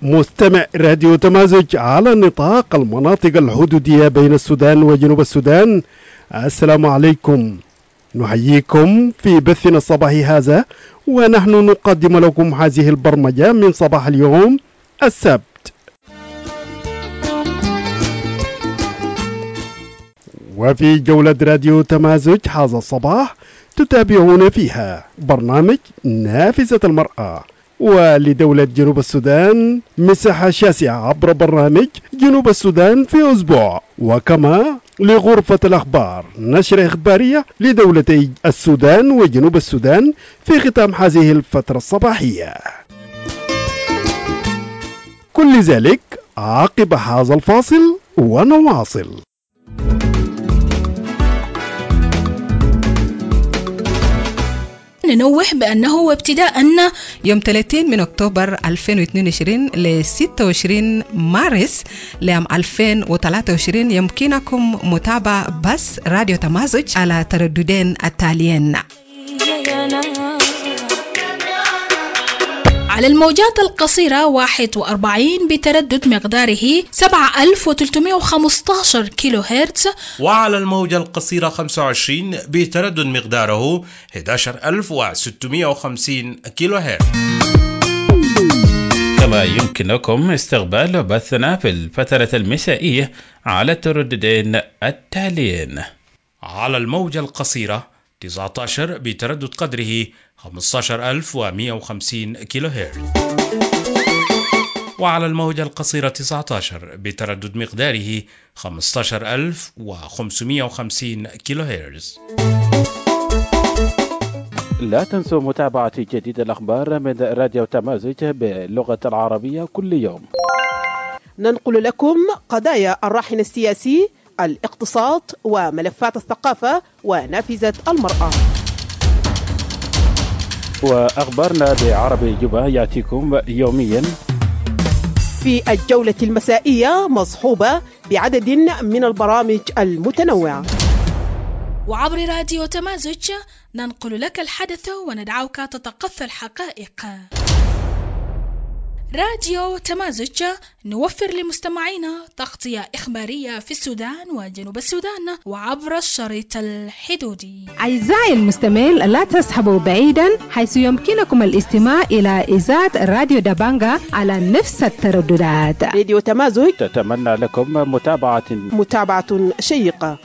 مستمع راديو تمازج على نطاق المناطق الحدودية بين السودان وجنوب السودان، السلام عليكم. نحييكم في بثنا الصباحي هذا، ونحن نقدم لكم هذه البرمجة من صباح اليوم السبت. وفي جولة راديو تمازج هذا الصباح تتابعون فيها برنامج نافذة المرأة، ولدولة جنوب السودان مساحة شاسعة عبر برنامج جنوب السودان في أسبوع، وكما لغرفة الأخبار نشرة إخبارية لدولتي السودان وجنوب السودان في ختام هذه الفترة الصباحية. كل ذلك عقب هذا الفاصل ونواصل. ننوه بأنه ابتداء يوم 30 من أكتوبر 2022 ل 26 مارس لعام 2023 يمكنكم متابعة بث راديو تمازج على ترددين التاليين: على الموجات القصيرة 41 بتردد مقداره 7315 كيلو هرتز، وعلى الموجة القصيرة 25 بتردد مقداره 11650 كيلو هرتز. كما يمكنكم استقبال بثنا في الفترة المسائية على الترددين التاليين: على الموجة القصيرة 19 بتردد قدره 15150 كيلو هرتز، وعلى الموجة القصيرة 19 بتردد مقداره 15550 كيلو هرتز. لا تنسوا متابعة جديد الأخبار من راديو تمازج باللغة العربية كل يوم. ننقل لكم قضايا الراهن السياسي، الاقتصاد، وملفات الثقافة ونافذة المرأة. وأخبارنا بعربي جبا يأتيكم يوميا في الجولة المسائية، مصحوبة بعدد من البرامج المتنوعة. وعبر راديو تمازج ننقل لك الحدث وندعوك تتقصى الحقائق. راديو تمازج نوفر لمستمعينا تغطية إخبارية في السودان وجنوب السودان وعبر الشريط الحدودي. أعزائي المستمعين، لا تسحبوا بعيدا، حيث يمكنكم الاستماع إلى إذاعة راديو دبانجا على نفس الترددات. راديو تمازج تتمنى لكم متابعة شيقة.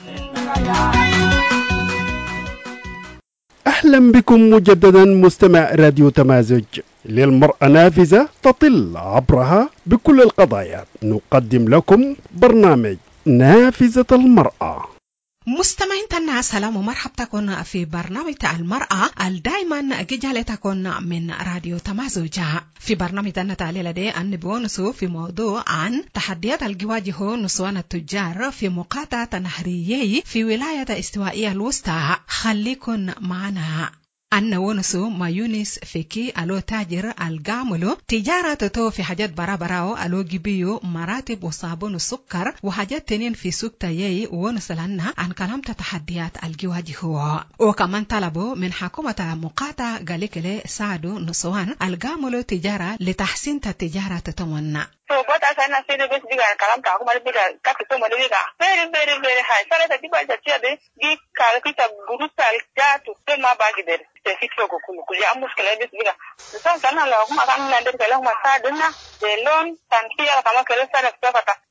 أهلا بكم مجددا مستمع راديو تمازج. للمرأة نافذة تطل عبرها بكل القضايا، نقدم لكم برنامج نافذة المرأة. مستمعين تنا سلام ومرحبا تكون في برنامج المرأة الدائما جيجالة تكون من راديو تمازج. في برنامج تنا تعالي لدي أن بونسو في موضوع عن تحديات الجواجه نسوان التجار في مقاطعة نهرية في ولاية استوائية الوسطى. خليكن معنا. أنا ونسو ما يونس فيكي ألو تاجر الجاملو تجارة تو في حاجات برابراو ألو جبيو مراتب وصابون السكر وحاجات تنين في سوق تايي ونسلنا عن كلام تحديات الجواجه. وكمان طلبوا من حكومة مقاطعة قالكلي ساعدوا نسوان الجاملو تجارة لتحسين التجارة تتمنى. So what I say na best big and kalam ta kuma big ka to mo big very high sala ta diba ta tia de gi ka kita gurusal ja to ma bagi der te fitro ko ku ya muskala best big so kana la kuma kan na der kala ma sa dinna de loan tan tia kama kala sa na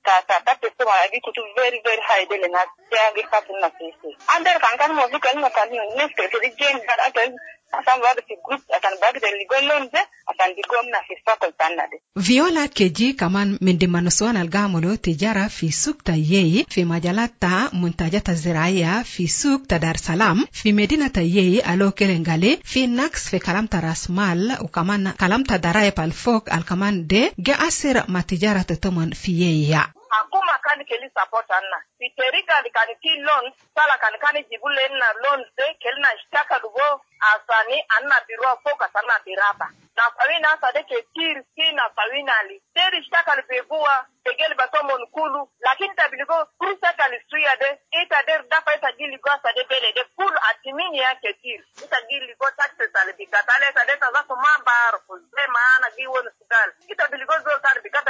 ta te so ma gi to very high de na ja gi ka na sisi ander kan mo bi kan ma kan ne te de gen da akan asan ba de group akan ba de legal loan de akan di gomna fi fakol tanade. فيولا كيجي كمان من ضمن نسوان الجاملو تجارة في سوق تايي في مجالات تا منتجات الزراعية في سوق دار سلام في مدينة تايي ألو كيلنغالي في نقص في كلام راس مال وكمان كلام ضرائب الفوق الكمان دي جاسر ما تجارة تمن في يي. Hakuma kan keli support annaiterika kan ki loan sala kan jibule na loan de kelna shtaka dugo asani anna biro foka sana biraba na sawina sade ke tir sina sawina li teri shtaka bebua tegel basomo nkulu lakini tabiligo kursa kalisuya de ita der dafa ita gili go sade bele de kulu atimini yake tir ita gili go taxes ale bikatale sade za kuma bar ko maana giwon sudal ita biligo zo sade bikata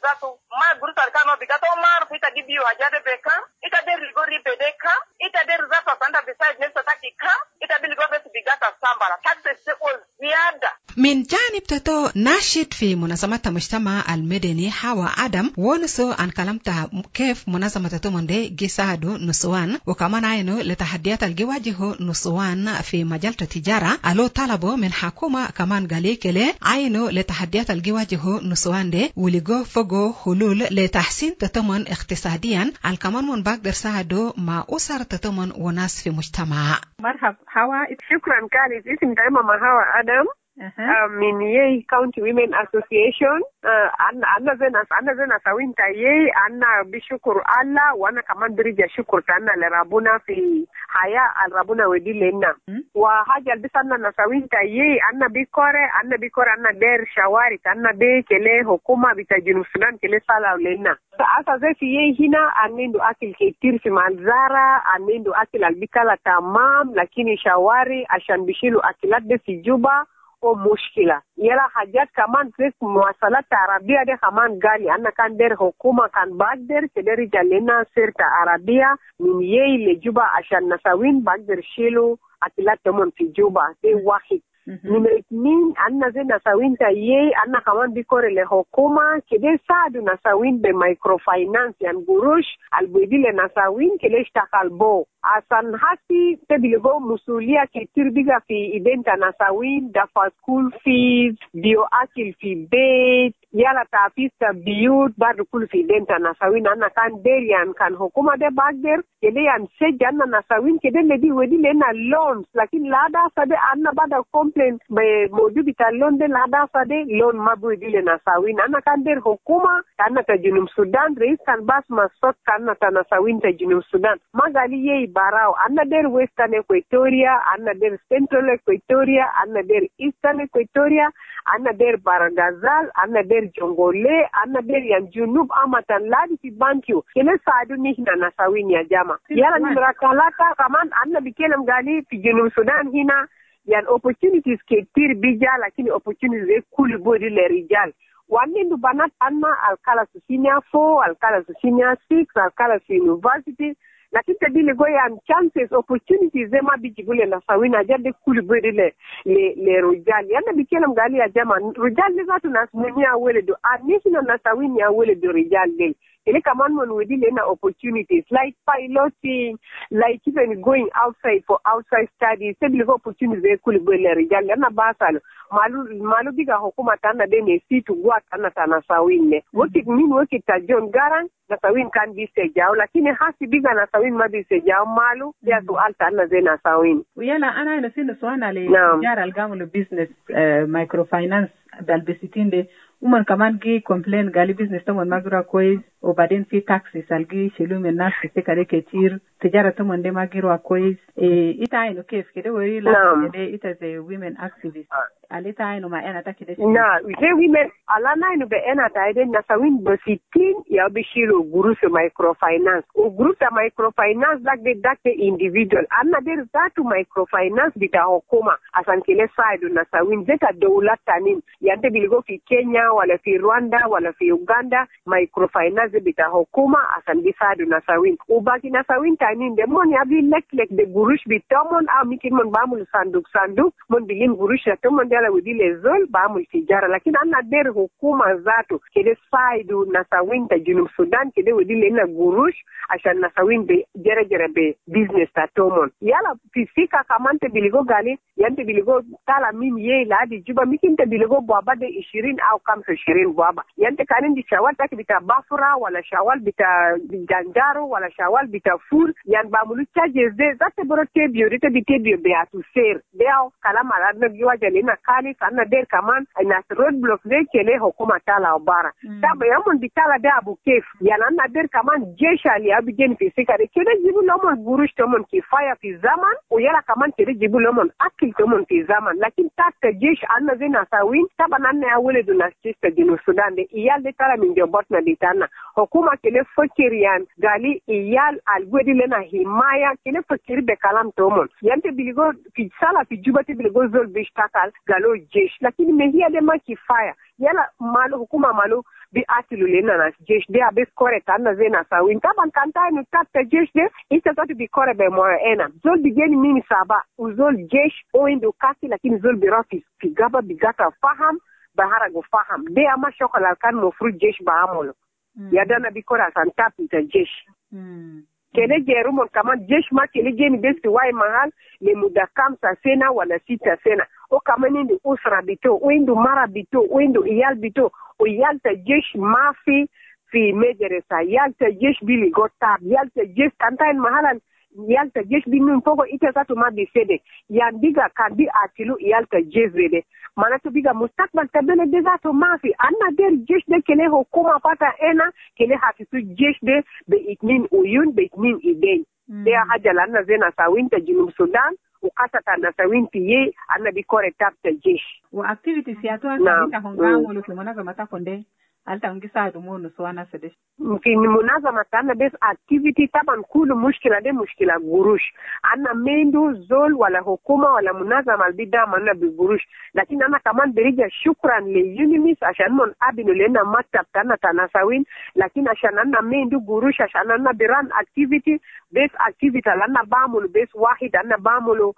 zatu ma burusar kano bigato mar fita gibiyo hajade beka ita der rigori bedeka ita der zatu sanda beside nesa takika ita bilgo bes bigata sambara takse seko ziada من جانب تتو ناشد في منظمة المجتمع المدني حوا آدم ونسو عن كلامتها كيف منظمة تتومندي جسادو نسوان وكمان عينو لتحديات الجواجه نسوان في مجال التجارة ألو طلبوا من حكومة كمان قاليكلي عينو لتحديات الجواجه نسوان دي ولقو فوقو حلول لتحسين تتومن اقتصاديا على كمان من بقدر ساعدو مع أسر تتومن وناس في مجتمع. مرحب حوا. شكرا كانت اسم دائما مع حوا آدم من يي County Women Association. أنا زنا سوينتا يي أنا بشكر الله وأنا كمان برجع شكر تانا لربنا في حياة الربنا ودي لنا وحاجة بس أنا سوينتا يي أنا بيكور أنا دير شوارع أنا دي كله حكومة بتجنب السودان كله سالا لنا أساسا في يي هنا أنيندو أكل كتير في منظرة أنيندو أكل البكالة تمام لكن شوارع عشان بيشيلوا أكلات دي في جوبا ومشكلة يلا حاجات كمان في مواصلات عربية دي كمان غالي أنا كان دير حكومة كان بقدر كدير جالنا سيرت عربية من يي لجوبا عشان نساوين بقدر شيلوا أكلات تمون في جوبا دي واحد نمرة 2 أنا زي نساوين تايي أنا كمان بيكور لحكومة كده ساعدوا نساوين بمايكرو فاينانس يعني قروش البيدي لنساوين كده اشتغل بو عشان هاسي تبلغوا مسؤولية كتير بيجا في إيدنتا نساوين دفع سكول فيز بيو أكل في بيت يلا تعفيز بيوت برضو كل في إيدنتا نساوين أنا كان ديريان كان حكومة ده بقدر كده ينسج أنا نساوين كده لدي ودي لنا لونز لكن لا دا سده أنا بعد موجود بتالون ده لا صدق لون ما بودي لنا ساوين أنا كان دير حكومة كان تجنوب السودان رئيس كان باس مسوت كان تناساوين تجنوب السودان ما قالي يي باراو أنا دير ويسترن إكواتوريا أنا دير سنترال إكواتوريا أنا دير إيسترن إكواتوريا أنا دير بارغازال أنا دير جونغولي أنا دير يعني جنوب أماتن لادي في بانكيو كنا ساعدوني هنا نساوين يا جماعة يلا نمركالاتا كمان أنا بكلم قالي في جنوب السودان هنا يعني opportunities كتير بيجا لكن opportunities كل بودي للرجال وانين بنات أنا الكالا سينيا 4 الكالا سينيا 6 الكالا university لكن تدي لقوي عن chances opportunities زي ما بيجي بقول نساوين أجد كل بودي للرجال يعني بيكلم قالي يا جماعة رجال لذاتو ناس منيا ولدو أنيشنا نساوين يا ولدو رجال دي Ele kaman mon wedi lena opportunities like piloting, like even going outside for outside studies. Sebi lego opportunities kuli bwele rijali. Ana basalo. Malu biga hukuma tana dene situ gwa tana tana sawine. Woki min woki ta John Garang na sawin kan bi sejao. Lakini hasi biga na sawin ma bi sejao malu. Dia tu alta ana zena sawin. Uyala ana ina sinu suana le jara algamu business microfinance dalbesitinde. Uman kaman gi complain gali business tamon magura kois وبعدين في taxes algi شيلوا من الناس كده كتير تجارة تمن دي magiro kois إتاينو كيف كده وري لا كده إتا زي women activists على إتاينو ما أنا تكده نا زي women على ناينو بأنا تايدن نسوين بسيطين يا بيشيلو جروس microfinance وجروس microfinance داك individual أنا دير ذاتو microfinance بتاع حكومة عشان كله سايدو نسوين زيتا دولة تانين يعني بيلقوا في كينيا ولا في رواندا ولا في أوغندا microfinance bita hukuma asan bisadu nasawin ubaki nasawin tanin de mon yabi lek de gurush bitamon amikin mon bamul sanduk mon bilin gurush tamon dala wudi lezol bamul tijara lakin anna der hukuma zatu kede saidu nasawin ta junub Sudan kede wudi lena gurush asan nasawin be jere be business tatomon yala fisika kamante biligo gali yante biligo tala min ye ladi juba mikinte biligo baba de 20 au kam 20 baba yante kanin di shawata bita bafura wala shawal bita janjaro wala shawal bita fur yan bamulu charges de zate borote biorite bitebio be atu ser deo kala maladna giwa jalina kali kana der kaman na road block de kele hukuma tala obara taba yamon bitala de abu kef yana na der kaman jesha li abigen fisika de kele jibu lomon gurush tomon ki fire fi zaman o yala kaman kele jibu lomon akil tomon fi zaman lakin takta jesh anna zina sawin taba nanne awole du na sister dinu Sudan de iyal de tala min jobotna ditana hukuma kele fakirian gali iyal algwedi lena himaya kele fakiri be kalam tomon yante biligo fi sala fi jubati biligo zol bishtakal galo jesh lakini mehia de ma kifaya yala malu hukuma malu bi atilu lena na jesh de abes kore tanna zena sawin taban kanta ni tatta jesh de ita zote bi kore be mo ena zol bigeni mini saba uzol jesh o indo kasi lakini zol birafi figaba bigata faham bahara go faham de ama shokola kan mo fru jesh ba amolo yadana bi kore san tapita jesh kele jeru mon kama jesh ma kele geni besti wai mahal le mudakam sa sena wala sita sena o kama nindi usra bito o indo mara bito o indo iyal bito o yalta jesh mafi fi mederesa yalta jesh bili gotab yalta jesh kantain mahalan yalta jesh binun pogo ite katu ma bisede yandiga kandi atilu yalta jesh bede mana to biga mustakbal tabele de zato mafi anna der jesh de kele hukuma pata ena kele hafisu jesh de be itnin uyun be itnin idei de hajala anna zena sawinta junub Sudan ukasata na sawinti ye anna bikore tapta jesh wa activities ya to anta hongamu lo kimona kama takonde alta ngisa dumono swana sedesh في منظمة أنا بس activity طبعا كل مشكلة دي مشكلة قروش أنا ميندو زول ولا حكومة ولا منظمة البدا منا بقروش لكن أنا كمان بريجا شكرا ليونيميس عشان من أبنو لنا مكتب تانا تناسوين لكن عشان أنا ميندو قروش عشان أنا بران activity بس activity لأنا بعمل بس واحد أنا بعمله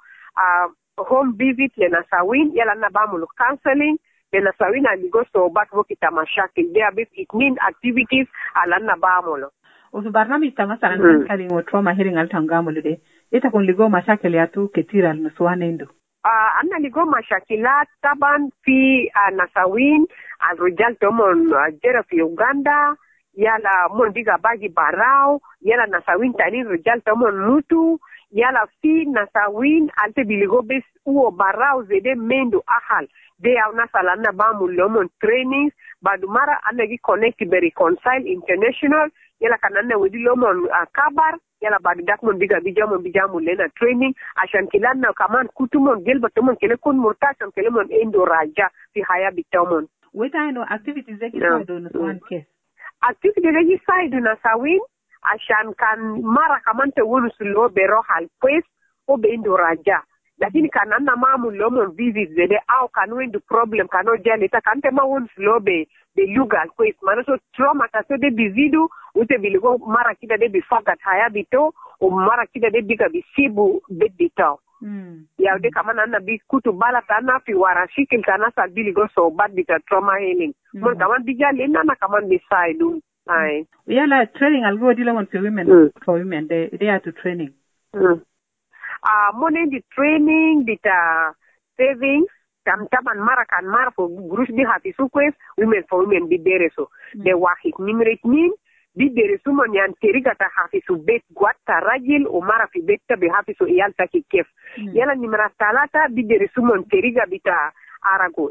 home visit لناسوين يلا أنا بعمله counseling Bena sawina ligosto bat wokita mashakil there bit it mean activities alanna bamolo usu barnamij tamasalan kali ngo trauma hearing altangamolo de ita kun ligo mashakil yatu ketira nuswanendo anna ligo mashakilat taban fi nasawin alrijal tomon jera fi Uganda yala mon diga bagi barao yala nasawin tani rijal tomon mutu yala fi nasawin alte biligo bes uo barao zede mendo ahal de awna salana bamu lomon trainings badumara anagi connect be reconcile international yala kanana wedi lomon kabar yala badidak mon biga bijamu lena training ashan kilana kaman kutumon gelba tomon kele kun murtasan kele mon endo raja fi haya bitomon weta no activities zeki do no one case activity zeki side na sawin ashan kan mara kamante wonu sulo bero hal pues o be endo raja lakini kanana mamu lomon visit zede au kanwendu problem kano jali ta kante ma won slobe de legal quest mano so trauma ta so de bizidu ute biligo mara kida de bifagat haya bito o mara kida de biga bisibu bedito ya de kamana na bi kutu bala kana fi warashikil kana sa biligo so bad bita trauma healing mon kaman bijali na kaman beside ai yala training algo dilomon for women they are to training money the training bita savings taban marakan mar for group bi hafi sukwes women for women bi dereso de wahid nimret nin bi dereso mon yan teriga ta hafi su bet gwatta rajil o mara fi betta bi hafi su iyal ta kef yala nimra talata bi dereso mon teriga bita arago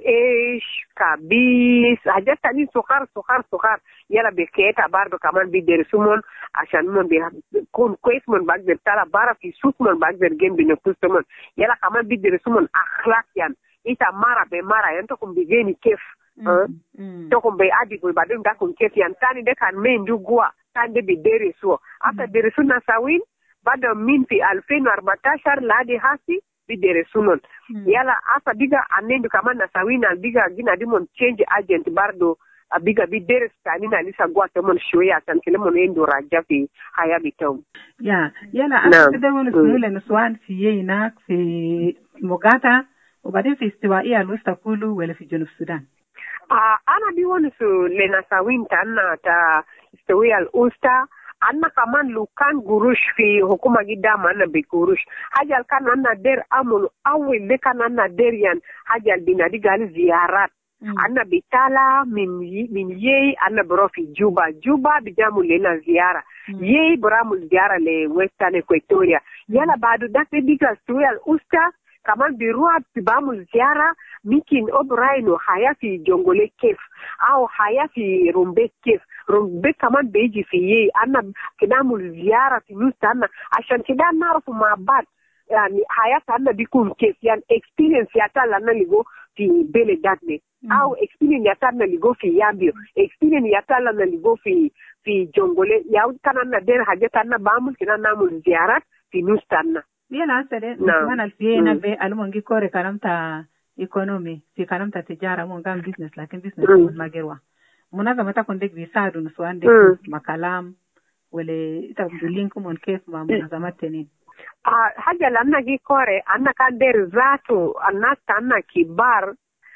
kabis hajata ni sukar yala be keta bardo kaman bi dereso mon ashan mon bi kon quest mon bagder tala bara fi suk mon bagder gembi ne kustomon yala kaman bi dereso mon akhlaq yan ita mara yan to kum bigeni kef to kum be adi go badum da kum kef yan tani de kan men du gwa tan de bi dereso after dereso na sawin bada min fi 2014 ladi hasi bi dereso mon yala asa biga anendu kama na sawin al biga gina dimon change agent bardo abiga bi deres tani na lisa gwa tomon shoya tan kele mon endo raja fi haya bitom yala asa de wonu sule no swan fi yina fi mogata وبعدين في استوائية الوسطى كله ولا في جنوب السودان أنا بيقول لنا سوين تانا تا استوائية الوسطى أنا كمان لو كان قروش في حكومة قدام أنا بقروش حاجة كان أنا دير أمل أول ده كان أنا دير يعني حاجة البنادي قال زيارات أنا بتالا من يي أنا برو في جوبا بجامو لنا زيارة يي برامو زيارة لويستان إكواتوريا يلا بعد ده بيجا استوائية الوسطى kaman birua tibamul ziara mikin obraino haya fi jongole kef au haya fi rumbe kef rumbe kaman beji fi ye anna kidamul ziara fi nustana ashan kidan narfu mabat yani haya tanna bikum kef yan experience yata lana ligo fi bele dadne au experience yata na ligo fi yambio experience yata lana ligo fi jongole ya kanana der hajata na bamul kidan namul ziarat fi nustana يلا سيدي نحن الفينا بالمونجي كوري كلامتا economy في كلامتا تجارة مونجام business لكن business ما جروا منظمة تكون ديك بيساعدوا نسوان ديك مكالام ولا تبدلينكم من كيف مع منظمات تانيين. حاجة لأننا جي كوري أنا كان دير ذاته الناس تانا كبار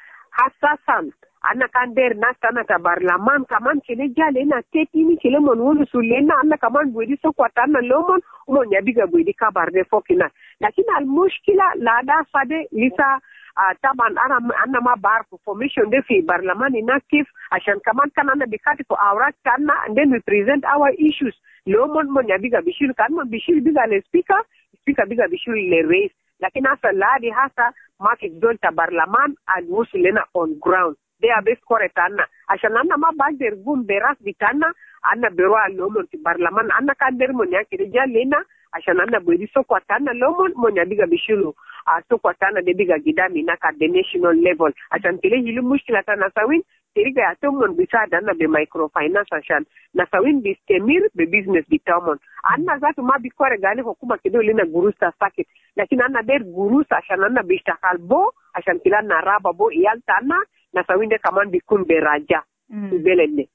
حساسا أنا كان دير ناس تانا تبرلمان كمان كده جالنا تيتيني كده من ونسولينا أنا كمان بودي سوكوا تانا لومن ومن يبيغا بودي كبار دي فوقنا لكن المشكلة لا دا صدي لسا طبعا أنا ما بعرف فورميشن دي في برلمان inactive عشان كمان كان أنا بكاتب أوراق كنا and then we present our issues لومن من يبيغا بيشيل كان من بيشيل بيغا لسبيكر speaker biga bishul le race lakini hasa ladi hasa market zone ta barlaman almusu lena on ground they are best correct anna ashana anna ma bagder gum beras bitana anna bero alomon ti barlaman anna kan der mon yakire jalena ashana anna bodi sokwa tana lomon mon yabiga bishulu sokwa tana de biga gidami na ka the national level ashan kile hilu mushkila tana sawin Tiriga atomon bisada na be microfinance ashan na sawin bistemir be business bitamon anna zatu ma bikore gani hukuma kido lina gurusta sakit lakini anna der gurusta ashan anna bishtakal bo ashan kila na raba bo iyal tana na sawin de kaman bikun beraja belende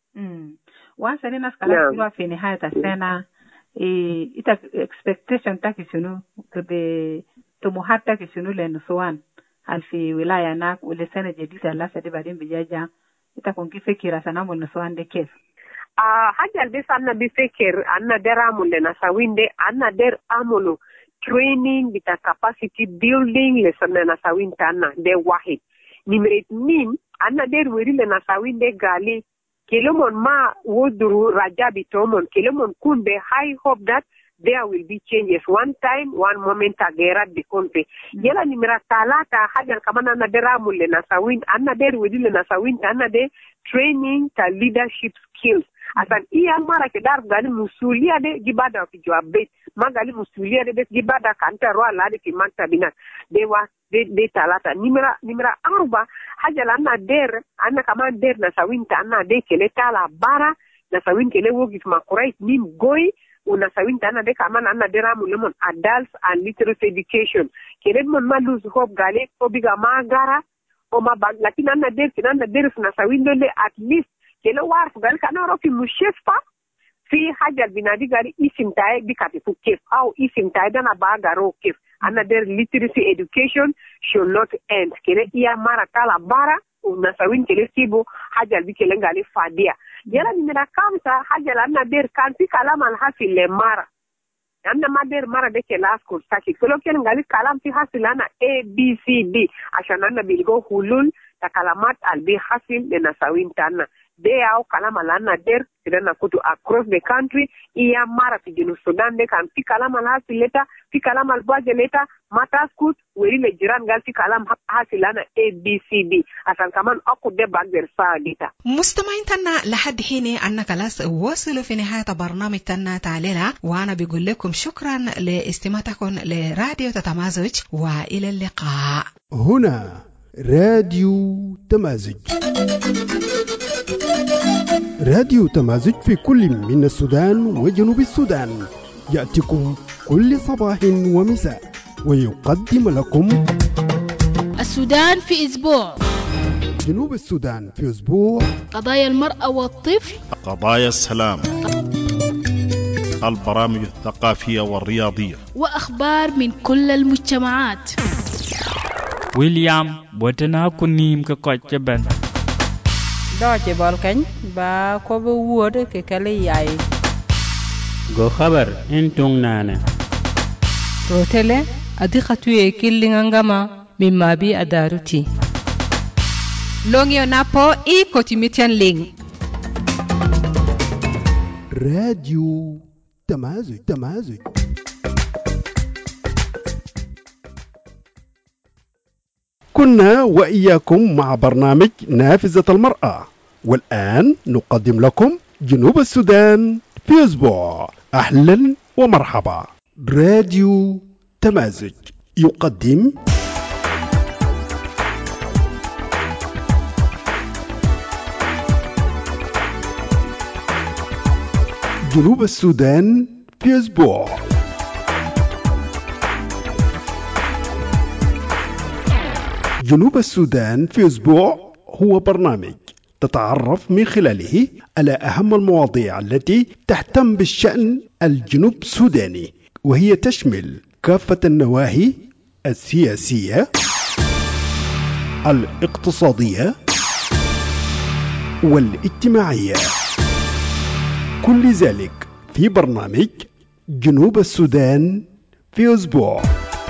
wasa ni naskala kilo fi nihayat sana ita expectation takisunu be tumuhat takisunu len sowan hal fi wilaya nak wala sana jadida la sadi badin bijaja itakuwa kifikira sana mwana swande kef haja albisa anna bifikir anna deramule na sawinde anna der amolo training bita capacity building lesana na sawinta anna de wahid nimret min anna der werile na sawinde gali kilomon ma woduru rajabi tomon kilomon kunbe high hope that there will be changes one time one moment agera de konte yela nimera talata haja kama na deramule na sawin anna der wedile na sawin anna de training ta leadership skills asan iya mara ke dar gali musulia de gibada fi joabet magali musulia de gibada kanta ro ala de kimanta bina de talata nimera arba haja la na der anna kama der na sawin anna de kele tala bara na sawin kele wogi makurai nim goy una sawinta na de kama na deramu lemon adults and literacy education kele mon ma lose hope gale ko biga magara o ma bag lakini na der na sawindo le at least kele warf gal kana ro fi mushfa fi haja binadi gari isimtae bikati fu kef au isimtae dana bagaro kef ana der literacy education should not end kele iya mara kala bara una sawin kele sibo haja bi kele ngali fadia yala nimera kamsa haja la na der kanti kalama alhasi le mara anna mader mara de kela school saki kolo ken ngali kalam fi hasilana ABCD ashana na bilgo hulul ta kalamat albi hasil de na sawin tana de au kalama lana der kidana kutu across the country iya mara fi jinu Sudan de kan fi kalama alhasi leta fi kalama albaje leta mata skut werile jiran gal fi kalam hasilana ABCD asan kaman aku de bagder saadita مستمعين تنا لحد حين أن خلاص وصلوا في نهاية برنامج تنا تعليلا وأنا بقول لكم شكرا لاستماعتكم لراديو تتمازج وإلى اللقاء هنا راديو تمازج راديو تمازج في كل من السودان وجنوب السودان يأتيكم كل صباح ومساء ويقدم لكم السودان في أسبوع جنوب السودان في أسبوع قضايا المرأة والطفل قضايا السلام البرامج الثقافية والرياضية وأخبار من كل المجتمعات ويليام بوتنا كنيم كوتشبن دوتي بالكن با كوبو وود ككلي ياي go خبر انتون نانا روتيلي ادي خطوي كيلينغاما مما بي ادارتي Longyo napo i kotimitian ling. راديو تمازج كنا وإياكم مع برنامج نافذة المرأة والآن نقدم لكم جنوب السودان في أسبوع أهلا ومرحبا راديو تمازج يقدم جنوب السودان في أسبوع جنوب السودان في أسبوع هو برنامج تتعرف من خلاله على أهم المواضيع التي تهتم بالشأن الجنوب السوداني، وهي تشمل كافة النواحي السياسية، الاقتصادية والاجتماعية، كل ذلك في برنامج جنوب السودان في أسبوع.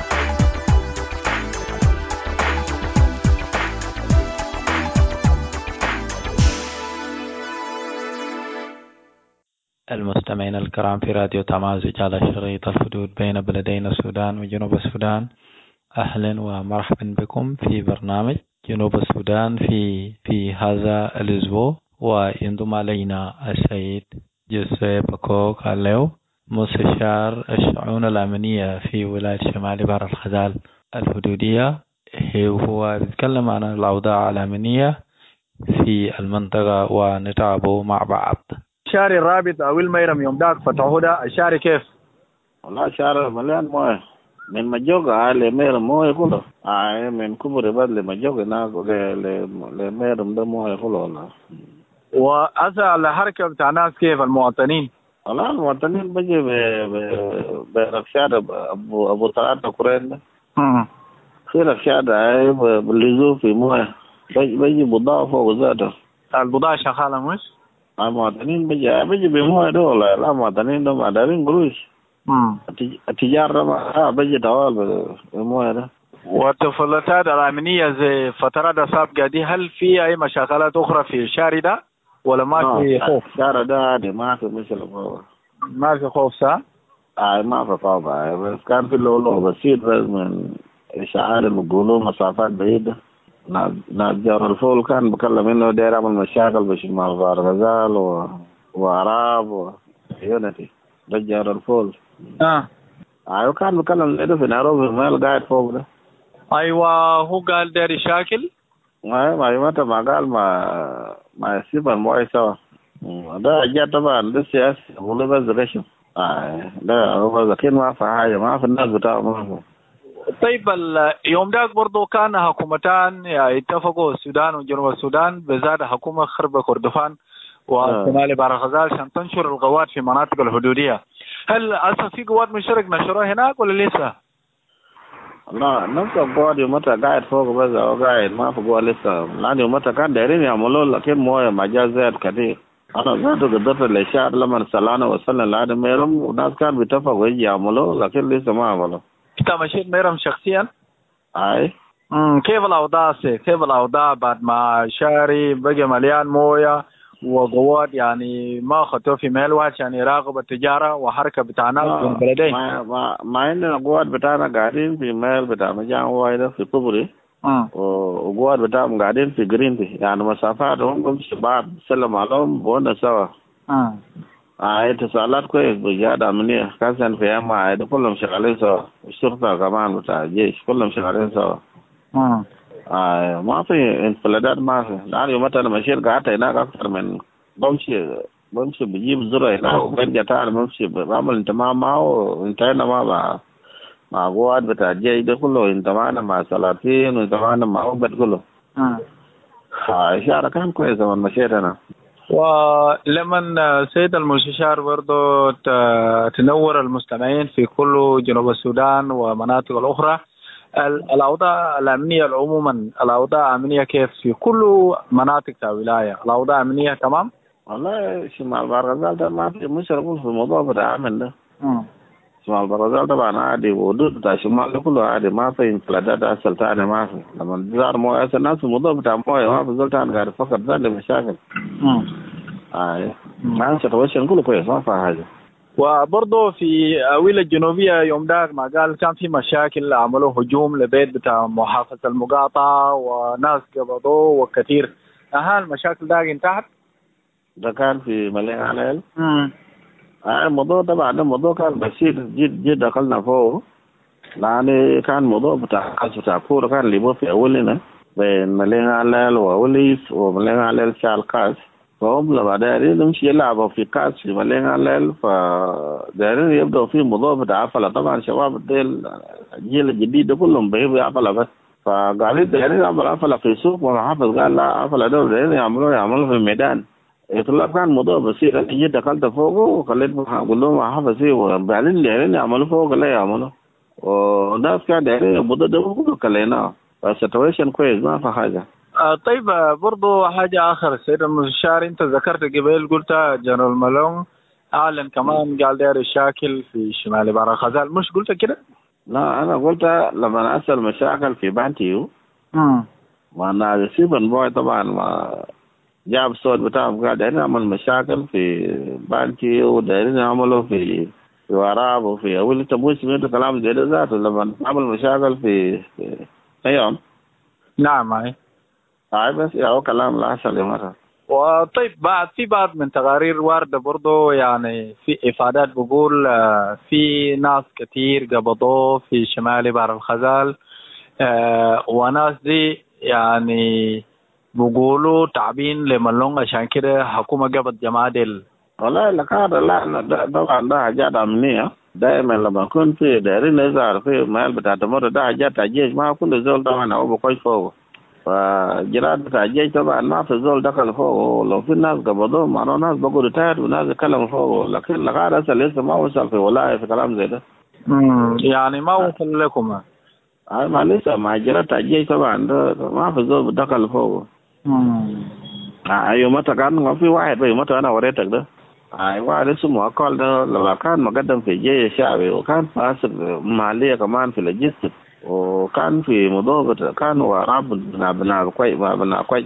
المستمعين الكرام في راديو تمازج على شريط الحدود بين بلدين السودان وجنوب السودان، أهلا ومرحبا بكم في برنامج جنوب السودان في هذا الأسبوع. وينضم علينا السيد جوزيف بكوك الليو، مستشار الشؤون الأمنية في ولاية شمال بحر الغزال الحدودية. هو يتكلم عن الأوضاع الأمنية في المنطقة ونتابعه مع بعض. الشارع الرابط أو الميرم يوم داك فتحوا ده الشارع كيف؟ والله الشارع مليان مويه من مجوقة لميرم مويه كله، من كبر بد لمجوقة هناك لميرم ده مويه كله والله. وأسا الحركة بتاع ناس كيف المواطنين؟ والله المواطنين بيجي بركشات أبو ثلاثة كورين ده. في ركشات باللزوم في مويه بيجي بضاعة فوق ذاته. البضاعة شغالة مش؟ المواطنين بيجي بمويه ده والله. لا المواطنين ده ما دارين قروش. التجارة ما بيجي توال بمويه ده. والتفلتات الأمنية زي فترات السابقة دي، هل في أي مشاكلات أخرى في الشارع ده ولا ما في خوف؟ الشارع ده عادي ما في مشكلة فوق. ما في خوف صح؟ ما في طابع، بس كان في له بسيط بس من إشعار اللي بيقولوا مسافات بعيدة. ناس جار الفول كان بكلم إنه داير يعمل مشاكل بشمال بحر الغزال وعراب ويونتي. ده جار الفول. أيوة كان بكلم إنه في نيروبي ما قاعد فوق ده. أيوة هو قال داير يشاكل. أيوة متى ما قال ما يسيب المويه سوا. ده جاء طبعا ده سياسي ولا بس غشم. ده هو ذكي ما في حاجة، ما في الناس بتاعه ما في. طيب اليوم ده برضو كان حكومتان اتفقوا السودان وجنوب السودان بزاد حكومة خرب كردفان وشمال بحر الغزال عشان تنشر القوات في مناطق الحدودية. هل أصلا في قوات مشترك نشروها هناك ولا لسه؟ لا نفس القوات يومتها قاعد فوق بس أو قاعد ما في قوات لسه. لأن يومتها كان دايرين يعملوا لكن مويه ما جاء زاد كثير. أنا ذاته قدرت الإشارة لما سلانا وصلنا لهذا ميرم وناس كان بيتفقوا يجي يعملوا لكن لسه ما عملوا. أنت مشيت ميرم شخصيا؟ أي. كيف الأوضاع بعد ما شاري بقى مليان مويه وقوات يعني ما خطوا في ميل واحد عشان يراقب التجارة وحركة بتاعنا في البلدين؟ ما عندنا قوات بتاعنا قاعدين في ميل بتاع مجان وايد في كبري. وقوات بتاعهم قاعدين في جرينتي، يعني مسافاتهم بمشي بعض سلم عليهم بونا سوا. اتصالات كويس بجهة أمنية كان في أما كلهم شغالين سوا، الشرطة كمان بتاع الجيش كلهم شغالين سوا. ما في انفلادات ما في. الآن يوم أنا مشيت قعدت هناك أكثر من بمشي بجيب زرع هناك وبرجع تاني بمشي بعمل انتماء معه وانتهينا مع قوات بتاع الجيش ده كله، انتماءنا مع سلاطين وانتماءنا مع عبد كله. إشارة كان كويسة من مشيت أنا. ولمن سيد المستشار برضو تنور المستمعين في كل جنوب السودان ومناطق الأخرى، الأوضاع الأمنية عموما، الأوضاع الأمنية كيف في كل مناطق الولاية؟ الأوضاع الأمنية تمام؟ والله شمال بحر الغزال ده ما في مشكلة في الموضوع بتاع أمن ده. شمال بحر الغزال طبعا عادي، وحدود بتاع شمال ده كله عادي، ما في انفلاتات أصل تاني ما في. لما زار مويه أصل الناس في الموضوع بتاع مويه ما في زول تاني قاعد يفكر ذات مشاكل. ما نشتغل كله كويس ما في حاجة. وبرضه في أويل الجنوبية يوم داك ما قال كان في مشاكل، عملوا هجوم لبيت بتاع محافظة المقاطعة وناس قبضوه وكثير. هل المشاكل داك انتهت؟ ده كان في مليان عليل. الموضوع طبعا ده موضوع كان بسيط جدا دخلنا فوق، لأن كان موضوع بتاع كورة كان اللي في أولنا بين مليان عليل وأوليس ومليان عليل شال كاس. فهم لما دايرين نمشي يلعبوا في كاس في مليان عليل، فدايرين يبدأوا في موضوع بتاع عفلة. طبعا شباب الجيل الجديد كلهم بيحبوا عفلة بس، فقاعدين دايرين يعملوا حفلة في السوق، والمحافظ قال لا حفلة دول دايرين يعملوا في الميدان. يطلع كان موضوع بسيط، انا جيت دخلت فوقه وخليت اقول لهم حفظ ايه، وبعدين دايرين يعملوا فوق لا يعملوا، والناس كان دايرين يبدوا ده كلنا، فالسيتويشن كويس ما في حاجه. طيب برضو حاجه اخر سيد المستشار، انت ذكرت قبل قلت جنرال مالون اعلن كمان قال داير الشاكل في شمال بحر الغزال، مش قلت كده؟ لا انا قلت لما اسال مشاكل في بانتيو وانا سيبن بوي طبعا ما جاب الصوت بتاعهم قاعد دايرين نعمل مشاكل في بانتي ودايرين نعمله في وراب وفي اول تبوي سمعت كلام زي ده ذاته لما نعمل مشاكل في ايام. نعم هاي بس هو كلام لا حصل مرة. وطيب بعد من تقارير واردة برضو يعني في افادات بقول في ناس كتير قبضوه في شمال بحر الغزال، وناس دي يعني بقولوا تعبين لملون عشان كده حكومة قبض جماعة ديل. والله لكاد لا طبعا ده حاجات أمنية دائما لما يكون في دايرين يظهر في محل بتاع تمر ده حاجات الجيش ما كل زول طبعا هو بقوي فوق، فجرات بتاع الجيش طبعا ما في زول دخل فوق، لو في ناس قبضوه معناه ناس بقوا تحت وناس يتكلموا فوق، لكن لكاد لسه ما وصل في ولاية في كلام زي ده. يعني ما وصل لكم؟ ما لسه مع جرات الجيش طبعا ما في زول دخل فوق. يوم كان في واحد يوم انا وريتك ده واحد اسمه اقال ده لما كان مقدم في الجيش الشعبي وكان فاسد ماليه كمان في اللوجيستيك وكان في مضابط كان وراب بنا كويس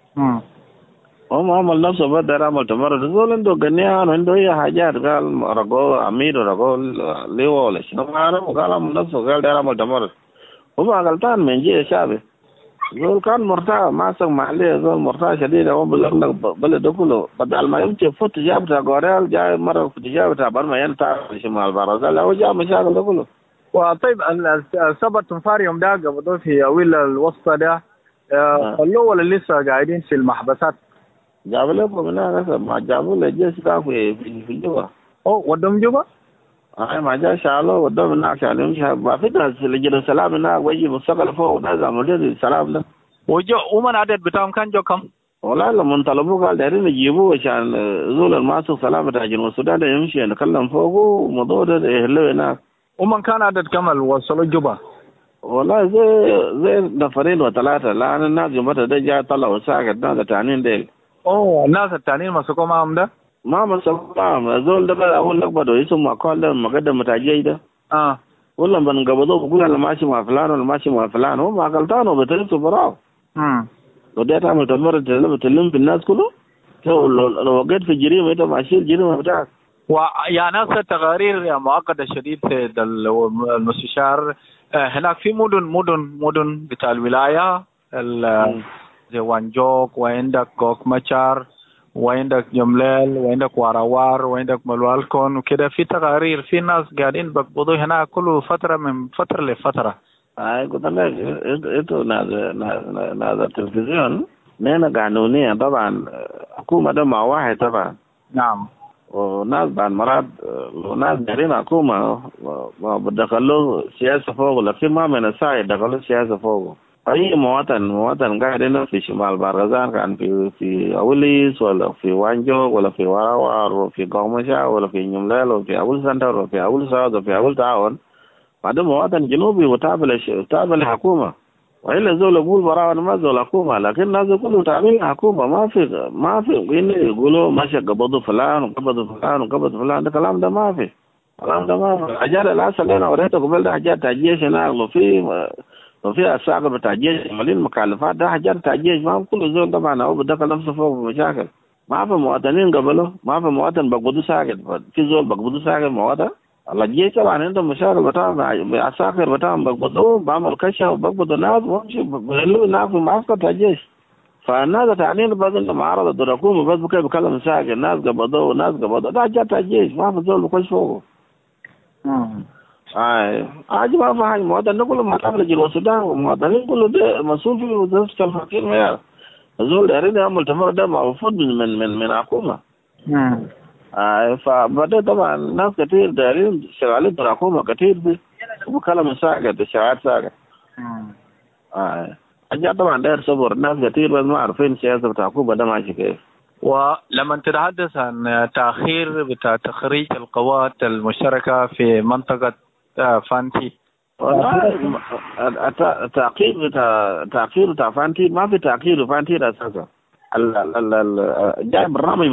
هم عمل نفسه بدأ عمل تمرد زول عنده غنيان عنده اي حاجات قال رجو امير ورجو ليو ولا شنو ما اعرف قال عمل نفسه قال ده عمل تمرد هو غلطان من الجيش الشعبي زول كان مرتاح ما سمع عليه زول مرتاح شديد هو بلد كله بدل ما يمشي فوت تجابته غوريال جاي مره في تجابته برما ينتهي في شمال بارزال هو جاب مشاكل ده كله. وطيب السبت تنفار يوم ده قبضوه في أويل الوسطى ده خلوه ولا لسه قاعدين في المحبسات؟ جابوا لكم هناك ما جابوا له الجيش كان في جوبا. ودهم جوبا؟ ما جاء شالوه ودهم هناك شالوه ما في ناس لجنة السلام هناك ويجي مستقل فوق ناس عملوا السلام ده. ومن عدد بتاعهم كان جو كم؟ والله لما طلبوه قال دايرين يجيبوه عشان زول الماسك سلام بتاع جنوب السودان ده يمشي نتكلم فوقه وموضوع ده يحلوه هناك. ومن كان عدد كم وصلوا جوبا؟ والله زي نفرين وثلاثة لأن الناس جمعت ده جاء طلعوا ساكت ناس التانيين ديل. الناس التانيين مسكوا معهم ده؟ ما مسكوا معهم زول ده أول لك بدو يسمى قال ده مقدم متاجي ده. ولا بنقبضوه بقول أنا ماشي مع فلان ولا ماشي مع فلان هم غلطانوا بتلبسوا براو. وده تعمل تمر تلم في الناس كله. لو وقعت في جريمة أنت ماشي الجريمة بتاعك. ويا ناس التقارير معقدة شديد المستشار هناك في مدن بتاع الولاية زي وانجوك وعندك كوك مشار وعندك جملال وعندك واراوار وعندك ملوالكون وكده في تقارير في ناس قاعدين بقبضوا هناك كل فترة من فترة لفترة. قلت لك انتوا ناس التلفزيون نحن قانونيا طبعا حكومة ده مع واحد طبعا. نعم. وناس بعد مرات وناس دارين حكومة بدخلوا سياسة فوق لكن ما من الساعة يدخلوا سياسة فوق. أي مواطن قاعدين في شمال بارغزال كان في أوليس ولا في وانجوك ولا في واراوار ولا في قومشا ولا في نيملال ولا في أول سنتر ولا في أول ساوث ولا في أول تعاون بعد مواطن جنوبي وتابع الحكومة وإلا زول يقول براء ما زول حكومة لكن الناس كلهم تابعين الحكومة ما في يقولوا ماشي قبضوا فلان وقبض فلان ده كلام ده ما في حاجات الأصل أنا وريته قبل ده حاجات تأجيش هناك لو في الساقة بتاع الجيش عملين مكالفات ده حاجات بتاع الجيش ما كل زول طبعا هو بدخل نفسه فوق مشاكل ما في مواطنين قبله ما في مواطن بقبضوا ساكت في زول بقبضوا ساكت مواطن الجيش طبعا عندهم مشاكل بتاعهم العساكر بتاعهم بقبضوه بعمل كشف وبقبضوا الناس وامشي بيخلوا الناس في معسكر بتاع الجيش فالناس تعنين بس انه معارضة الحكومة بس بكيف بكلم ساكت الناس قبضوه ده حاجات بتاع الجيش ما في زول بخش فوقه. عادي ما في حاجة مواطن كله معتقل جنوب السودان ومواطنين كله ده مسؤول في وزارة الفقير ما زول دايرين يعمل تمر ده المفروض من حكومة. فبدأ طبعا ناس كتير دايرين شغالين في الحكومة كتير دي وبكلم ساكت الشغال ساكت. حاجات طبعا داير صبر، ناس كثير بس ما عارفين السياسة بتاع كوبا ده ماشي كيف. ولما تتحدث عن تأخير بتاع تخريج القوات المشتركة في منطقة فانتي، تأخير بتاع فانتي ما في تأخير فانتي أساسا. جاي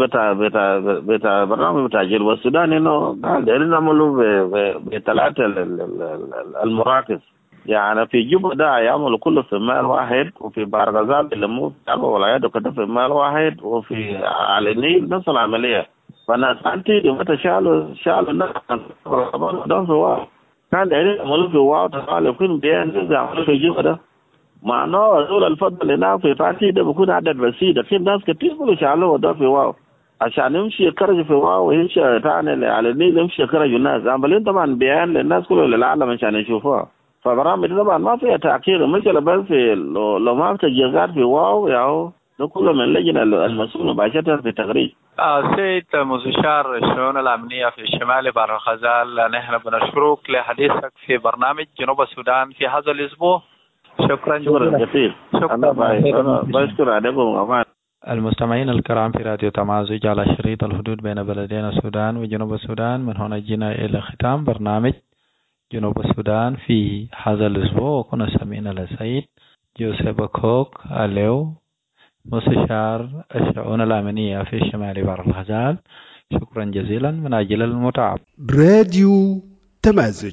برنامج بتاع جنوب السودان إنه قاعدين نعملوا بثلاثة المراكز، يعني في جوبا ده يعملوا كله في مال واحد، وفي بارغزال يلموه في 4 ولايات وكده في مال واحد، وفي على النيل نفس العملية. فالناس فانتي لما شالوا الناس ده في واو، كان دايرين يعملوا في واو تعالوا يكون بيان يعملوا في جوبا ده. معناه دول الفضل هنا في فانتي ده بيكون عدد بسيط، لكن ناس كتير كله شالوا ده في واو عشان يمشي يخرج في واو ويمشي ثاني على النيل يمشي يخرج الناس، عاملين طبعا بيان للناس كله للعالم عشان يشوفوها. فبرامج طبعا ما فيها تأخير، المشكلة بس في لو ما في تجهيزات في واو ياهو ده كله من اللجنة المسؤول مباشرة في التخريج. سيد مستشار الشؤون الأمنية في شمال بحر الغزال، نحن بنشكرك لحديثك في برنامج جنوب السودان في هذا الأسبوع. شكرا جزيلا. أنا بشكر عليكم وأمان. المستمعين الكرام في راديو تمازج على شريط الحدود بين بلدين السودان وجنوب السودان، من هنا جينا إلى ختام برنامج جنوب السودان في هذا الأسبوع، وكنا سمعنا لسيد جوزيف كوك أليو مستشار الشؤون الأمنية في شمال بحر الغزال. شكرا جزيلا من أجل المتابعة. راديو تمازج.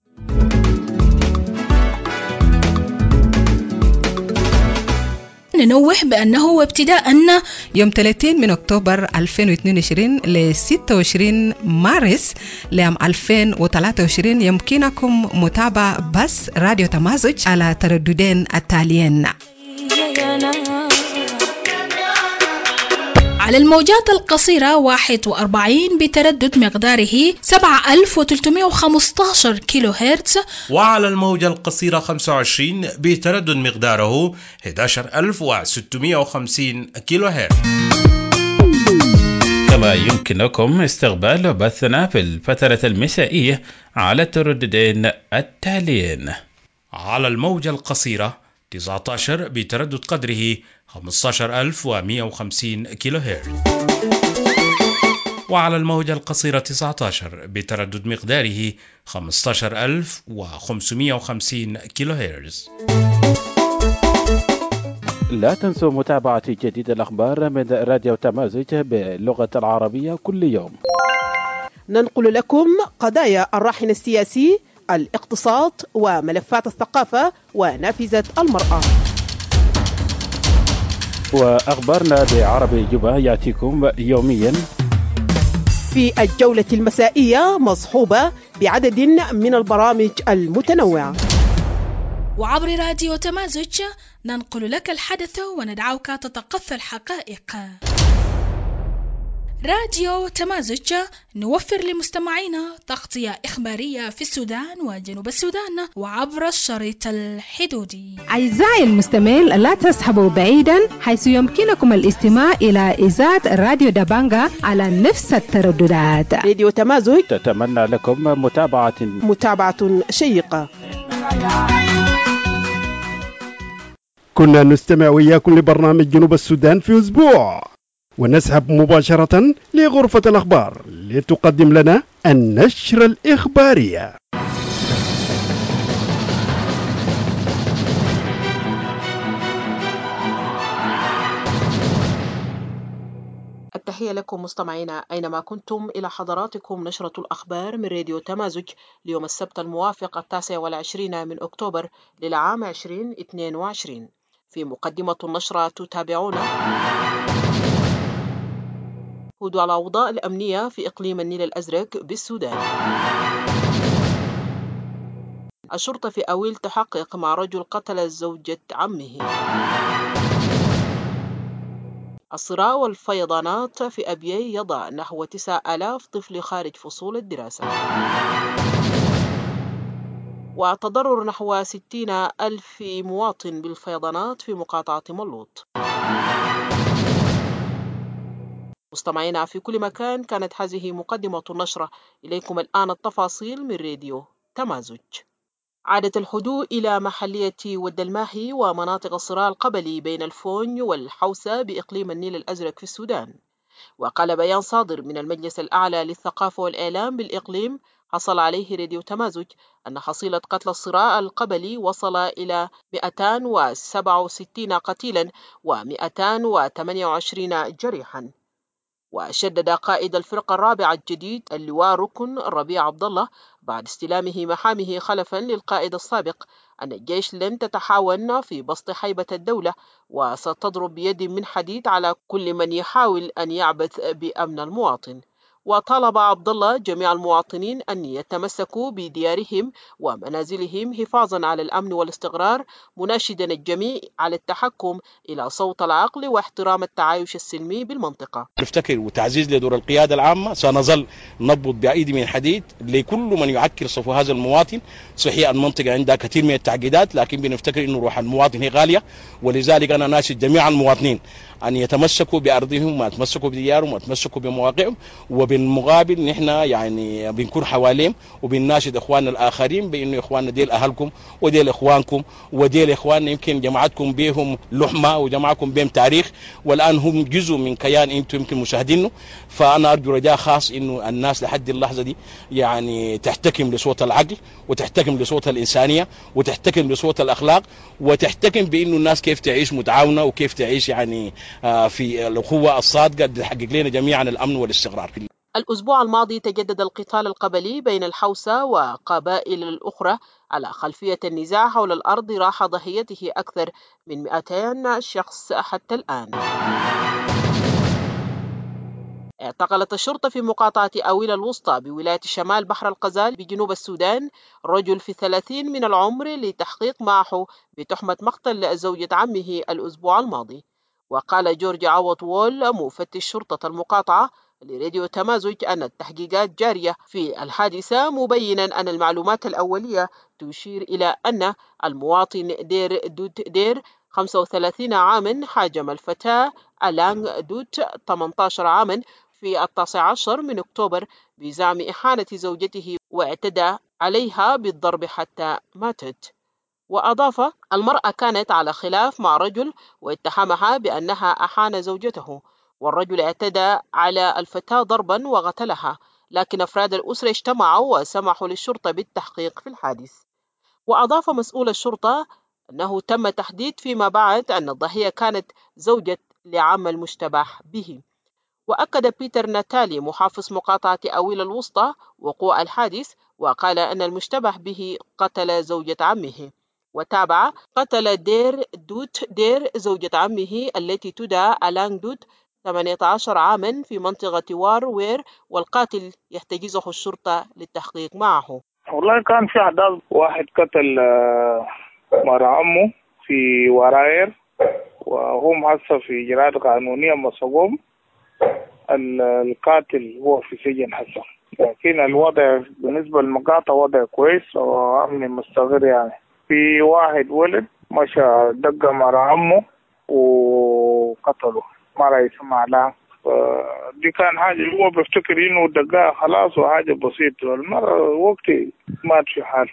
ننوه بأنه ابتداء يوم 30 من أكتوبر 2022 ل 26 مارس لعام 2023 يمكنكم متابعة بث راديو تمازج على ترددين التاليين: على الموجات القصيرة 41 بتردد مقداره 7315 كيلو هرتز، وعلى الموجة القصيرة 25 بتردد مقداره 11650 كيلو هرتز. كما يمكنكم استقبال بثنا في الفترة المسائية على الترددين التاليين: على الموجة القصيرة 19 بتردد قدره 15150 كيلو هرتز، وعلى الموجة القصيرة 19 بتردد مقداره 15550 كيلو هرتز. لا تنسوا متابعة جديد الأخبار من راديو تمازج باللغة العربية كل يوم. ننقل لكم قضايا الراهن السياسي، الاقتصاد، وملفات الثقافة ونافذة المرأة. وأخبارنا بعربي جوبا يأتيكم يوميا في الجولة المسائية، مصحوبة بعدد من البرامج المتنوعة. وعبر راديو تمازج ننقل لك الحدث وندعوك تتقصى الحقائق. راديو تمازج نوفر لمستمعينا تغطية إخبارية في السودان وجنوب السودان وعبر الشريط الحدودي. أعزائي المستمعين، لا تسحبوا بعيدا، حيث يمكنكم الاستماع إلى إذاعة راديو دابانغا على نفس الترددات. راديو تمازج تتمنى لكم متابعة شيقة. كنا نستمع وياكم لبرنامج جنوب السودان في أسبوع، ونسحب مباشرة لغرفة الأخبار لتقدم لنا النشرة الإخبارية. التحية لكم مستمعينا أينما كنتم، إلى حضراتكم نشرة الأخبار من راديو تمازج ليوم السبت الموافق 29 من أكتوبر للعام 2022. في مقدمة النشرة تتابعون هدوء الأوضاع الأمنية في إقليم النيل الأزرق بالسودان. الشرطة في أويل تحقق مع رجل قتل زوجة عمه. الصراع والفيضانات في أبيي يضع نحو 9000 طفل خارج فصول الدراسة. وتضرر نحو 60,000 مواطن بالفيضانات في مقاطعة ملوط. مستمعينا في كل مكان، كانت هذه مقدمة النشرة. إليكم الآن التفاصيل من راديو تمازج. عادت الهدوء إلى محلية ود الماهي ومناطق الصراع القبلي بين الفوني والحوسة بإقليم النيل الأزرق في السودان. وقال بيان صادر من المجلس الأعلى للثقافة والإعلام بالإقليم حصل عليه راديو تمازج أن حصيلة قتل الصراع القبلي وصل إلى 267 قتيلا و228 جريحا. وشدد قائد الفرقة الرابعة الجديد اللواء ركن ربيع عبد الله بعد استلامه محامه خلفا للقائد السابق أن الجيش لن تتحاون في بسط هيبة الدولة وستضرب بيد من حديد على كل من يحاول أن يعبث بأمن المواطن. وطالب عبد الله جميع المواطنين أن يتمسكوا بديارهم ومنازلهم حفاظا على الأمن والاستقرار، مناشدا الجميع على التحكم إلى صوت العقل واحترام التعايش السلمي بالمنطقة. نفتكر وتعزيز لدور القيادة العامة، سنظل نضبط بأيدي من الحديد لكل من يعكر صفو هذا المواطن. صحيح المنطقة عندها كثير من التعقيدات، لكن بنفتكر أن روح المواطن هي غالية، ولذلك أنا ناشد جميع المواطنين أن يتمسكوا بأرضهم ويتمسكوا بديارهم ويتمسكوا بمواقعهم، وبالمقابل نحن يعني بنكون حواليهم وبنناشد إخواننا الآخرين بأنه إخواننا ديل أهلكم وديل إخوانكم وديل إخواننا، يمكن جماعتكم بهم لحمة وجماعتكم بهم تاريخ، والآن هم جزء من كيان أنتم يمكن مشاهدينه. فأنا أرجو رجاء خاص إنه الناس لحد اللحظة دي يعني تحتكم لصوت العقل وتحتكم لصوت الإنسانية وتحتكم لصوت الأخلاق وتحتكم بإنه الناس كيف تعيش متعاونة وكيف تعيش يعني في الأخوة الصادقة اللي تحقق لنا جميعا الأمن والاستقرار. الأسبوع الماضي تجدد القتال القبلي بين الحوسة وقبائل الأخرى على خلفية النزاع حول الأرض راح ضحيته أكثر من 200 شخص حتى الآن. اعتقلت الشرطة في مقاطعة أويل الوسطى بولاية شمال بحر الغزال بجنوب السودان رجل في 30 من العمر لتحقيق معه بتهمة مقتل زوجة عمه الأسبوع الماضي. وقال جورج عوض وول مفتش شرطة المقاطعة لراديو تمازج أن التحقيقات جارية في الحادثة، مبينا أن المعلومات الأولية تشير إلى أن المواطن دير دوت دير 35 عاما حاجم الفتاة ألانغ دوت 18 عاما في 19 من أكتوبر بزعم إهانة زوجته واعتدى عليها بالضرب حتى ماتت. وأضاف: المرأة كانت على خلاف مع رجل واتهمها بأنها أحان زوجته، والرجل اعتدى على الفتاة ضربا وقتلها، لكن أفراد الأسرة اجتمعوا وسمحوا للشرطة بالتحقيق في الحادث. وأضاف مسؤول الشرطة أنه تم تحديد فيما بعد أن الضحية كانت زوجة لعم المشتبه به. وأكد بيتر ناتالي محافظ مقاطعة أويل الوسطى وقوع الحادث، وقال أن المشتبه به قتل زوجة عمه. وتابع: قتل دير دوت دير زوجة عمه التي تدعى ألانغ دوت 18 عاما في منطقة وير، والقاتل يحتجزه الشرطة للتحقيق معه. والله كان في أحداث، واحد قتل مرا عمه في وراير وهم هسه في إجراءات قانونية مصوم. القاتل هو في سجن هسه، لكن الوضع بالنسبة للمقاطع وضع كويس وأمن مستقر. يعني في واحد ولد مشى دق مرا عمه وقتله، مرة يسمع لها. دي كان حاجة هو بيفتكر إنه دقها خلاص وحاجة بسيطة، المرة وقت مات في حال.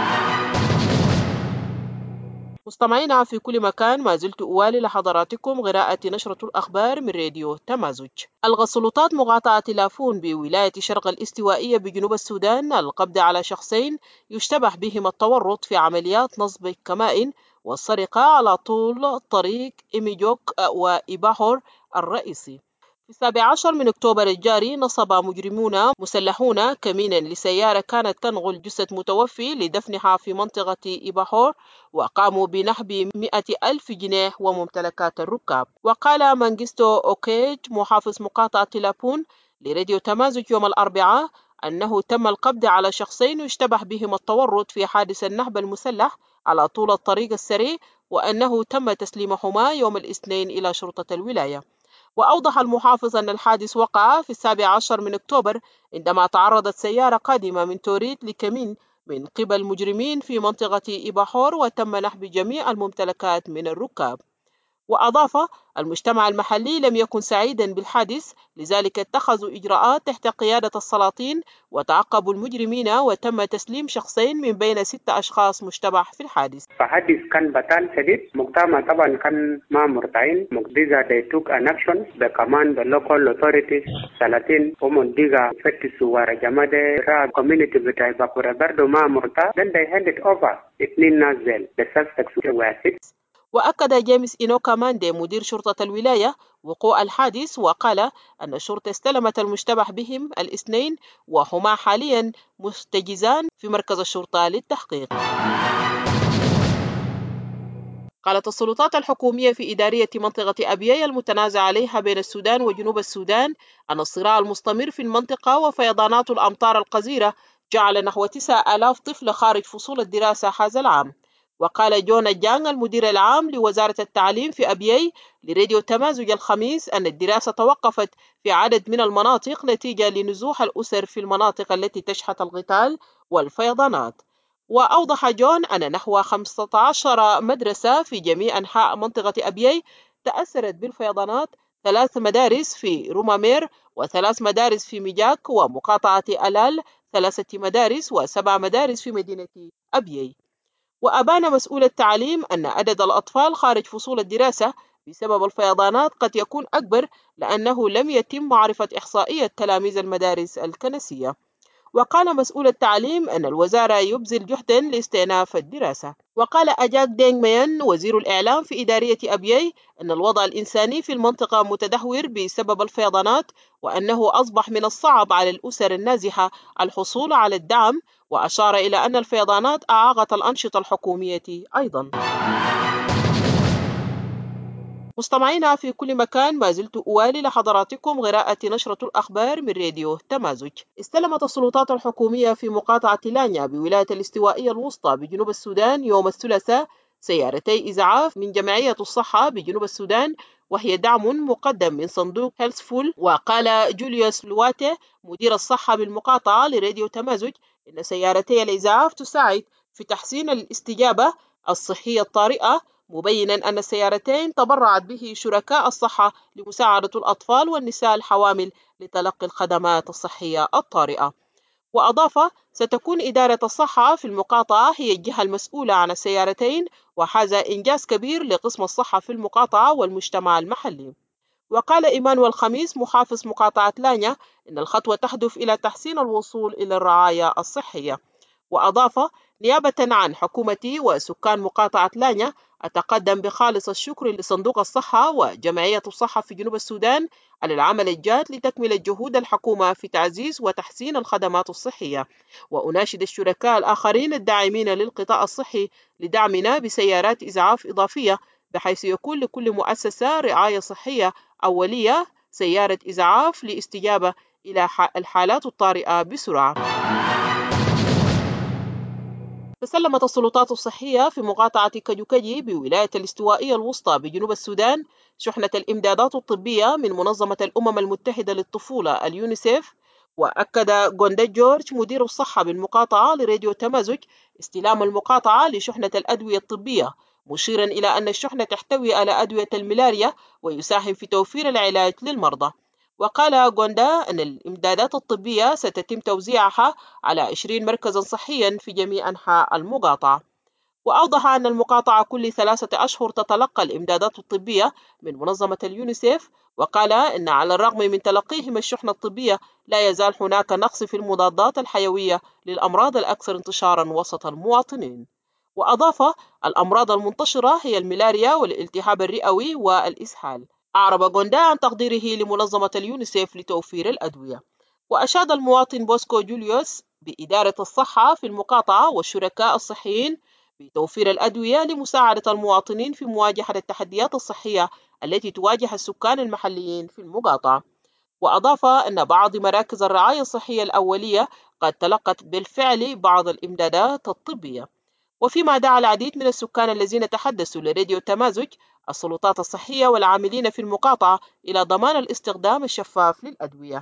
مستمعينا في كل مكان، ما زلت أوالي لحضراتكم قراءة نشرة الأخبار من راديو تمازج. ألغى السلطات مقاطعة لافون بولاية شرق الاستوائية بجنوب السودان القبض على شخصين يشتبه بهما التورط في عمليات نصب الكمائن والسرقة على طول طريق إميجوك وإباحور الرئيسي. في 17 من أكتوبر الجاري نصب مجرمون مسلحون كمينا لسيارة كانت تنقل جثة متوفي لدفنها في منطقة إباحور، وقاموا بنهب 100,000 جنيه وممتلكات الركاب. وقال مانجستو أوكيج محافظ مقاطعة لابون لراديو تمازج يوم الأربعاء أنه تم القبض على شخصين يشتبه بهما التورط في حادث النهب المسلح على طول الطريق السريع، وأنه تم تسليمهما يوم الاثنين إلى شرطة الولاية. وأوضح المحافظ أن الحادث وقع في 17 من أكتوبر عندما تعرضت سيارة قادمة من توريد لكمين من قبل مجرمين في منطقة إباحور، وتم نهب جميع الممتلكات من الركاب. وأضاف: المجتمع المحلي لم يكن سعيدا بالحادث، لذلك اتخذوا إجراءات تحت قيادة السلاطين وتعقبوا المجرمين، وتم تسليم شخصين من بين 6 أشخاص مشتبه في الحادث. فحادث كان بطال شديد، مجتمع طبعا كان ما مرتعين. مقديزا they took an action. The command the local authorities 30 ومقديزا فتشوا ورا جماعة community بتاع باكورا برضو ما مرتع. Then they handed over 2 ناس. The suspects were 6. وأكد جيمس إنوكا ماندي مدير شرطة الولاية وقوع الحادث، وقال أن الشرطة استلمت المشتبه بهم 2 وهما حاليا محتجزان في مركز الشرطة للتحقيق. قالت السلطات الحكومية في إدارية منطقة أبيي المتنازع عليها بين السودان وجنوب السودان أن الصراع المستمر في المنطقة وفيضانات الأمطار القذرة جعل نحو 9000 طفل خارج فصول الدراسة هذا العام. وقال جون جانغ المدير العام لوزارة التعليم في أبيي لراديو تمازج الخميس أن الدراسة توقفت في عدد من المناطق نتيجة لنزوح الأسر في المناطق التي تشهد القتال والفيضانات. وأوضح جون أن نحو 15 مدرسة في جميع أنحاء منطقة أبيي تأثرت بالفيضانات، 3 مدارس في رومامير و3 مدارس في ميجاك ومقاطعة ألال 3 مدارس و7 مدارس في مدينة أبيي. وأبان مسؤول التعليم أن عدد الأطفال خارج فصول الدراسة بسبب الفيضانات قد يكون أكبر، لأنه لم يتم معرفة إحصائية تلاميذ المدارس الكنسية. وقال مسؤول التعليم أن الوزارة يبذل جهدا لاستئناف الدراسة. وقال أجاك دينغ ميان وزير الإعلام في إدارية أبيي أن الوضع الإنساني في المنطقة متدهور بسبب الفيضانات، وأنه أصبح من الصعب على الأسر النازحة الحصول على الدعم، وأشار إلى أن الفيضانات أعاقت الأنشطة الحكومية أيضا. مستمعينا في كل مكان، ما زلت أوالي لحضراتكم قراءة نشرة الأخبار من راديو تمازج. استلمت السلطات الحكومية في مقاطعة لانيا بولاية الاستوائية الوسطى بجنوب السودان يوم الثلاثاء سيارتي إسعاف من جمعية الصحة بجنوب السودان، وهي دعم مقدم من صندوق هيلثفول. وقال جوليوس لواتي مدير الصحة بالمقاطعة لراديو تمازج إن سيارتي الإسعاف تساعد في تحسين الاستجابة الصحية الطارئة، مبينا أن السيارتين تبرعت به شركاء الصحة لمساعدة الأطفال والنساء الحوامل لتلقي الخدمات الصحية الطارئة. وأضاف: ستكون إدارة الصحة في المقاطعة هي الجهة المسؤولة عن السيارتين، وهذا إنجاز كبير لقسم الصحة في المقاطعة والمجتمع المحلي. وقال إيمانويل خميس محافظ مقاطعة لانيا إن الخطوة تهدف إلى تحسين الوصول إلى الرعاية الصحية. وأضاف: نيابة عن حكومتي وسكان مقاطعة لانيا أتقدم بخالص الشكر لصندوق الصحة وجمعية الصحة في جنوب السودان على العمل الجاد لتكملة جهود الحكومة في تعزيز وتحسين الخدمات الصحية، وأناشد الشركاء الآخرين الداعمين للقطاع الصحي لدعمنا بسيارات إسعاف إضافية، بحيث يكون لكل مؤسسة رعاية صحية أولية سيارة إسعاف لاستجابة إلى الحالات الطارئة بسرعة. تسلمت السلطات الصحية في مقاطعة كجوكجي بولاية الاستوائية الوسطى بجنوب السودان شحنة الإمدادات الطبية من منظمة الأمم المتحدة للطفولة اليونيسيف. وأكد غوندا جورج مدير الصحة بالمقاطعة لراديو تمازج استلام المقاطعة لشحنة الأدوية الطبية، مشيرا إلى أن الشحنة تحتوي على أدوية الملاريا ويساهم في توفير العلاج للمرضى. وقال غوندا أن الإمدادات الطبية ستتم توزيعها على 20 مركزا صحيا في جميع أنحاء المقاطعة. وأوضح أن المقاطعة كل 3 أشهر تتلقى الإمدادات الطبية من منظمة اليونيسيف. وقال إن على الرغم من تلقيهم الشحنة الطبية لا يزال هناك نقص في المضادات الحيوية للأمراض الأكثر انتشارا وسط المواطنين. وأضاف: الأمراض المنتشرة هي الملاريا والالتهاب الرئوي والإسهال. أعرب غوندا عن تقديره لمنظمة اليونيسيف لتوفير الأدوية. وأشاد المواطن بوسكو جوليوس بإدارة الصحة في المقاطعة والشركاء الصحيين بتوفير الأدوية لمساعدة المواطنين في مواجهة التحديات الصحية التي تواجه السكان المحليين في المقاطعة. وأضاف أن بعض مراكز الرعاية الصحية الأولية قد تلقت بالفعل بعض الإمدادات الطبية. وفيما دعا العديد من السكان الذين تحدثوا لراديو تمازج السلطات الصحية والعاملين في المقاطعة إلى ضمان الاستخدام الشفاف للأدوية.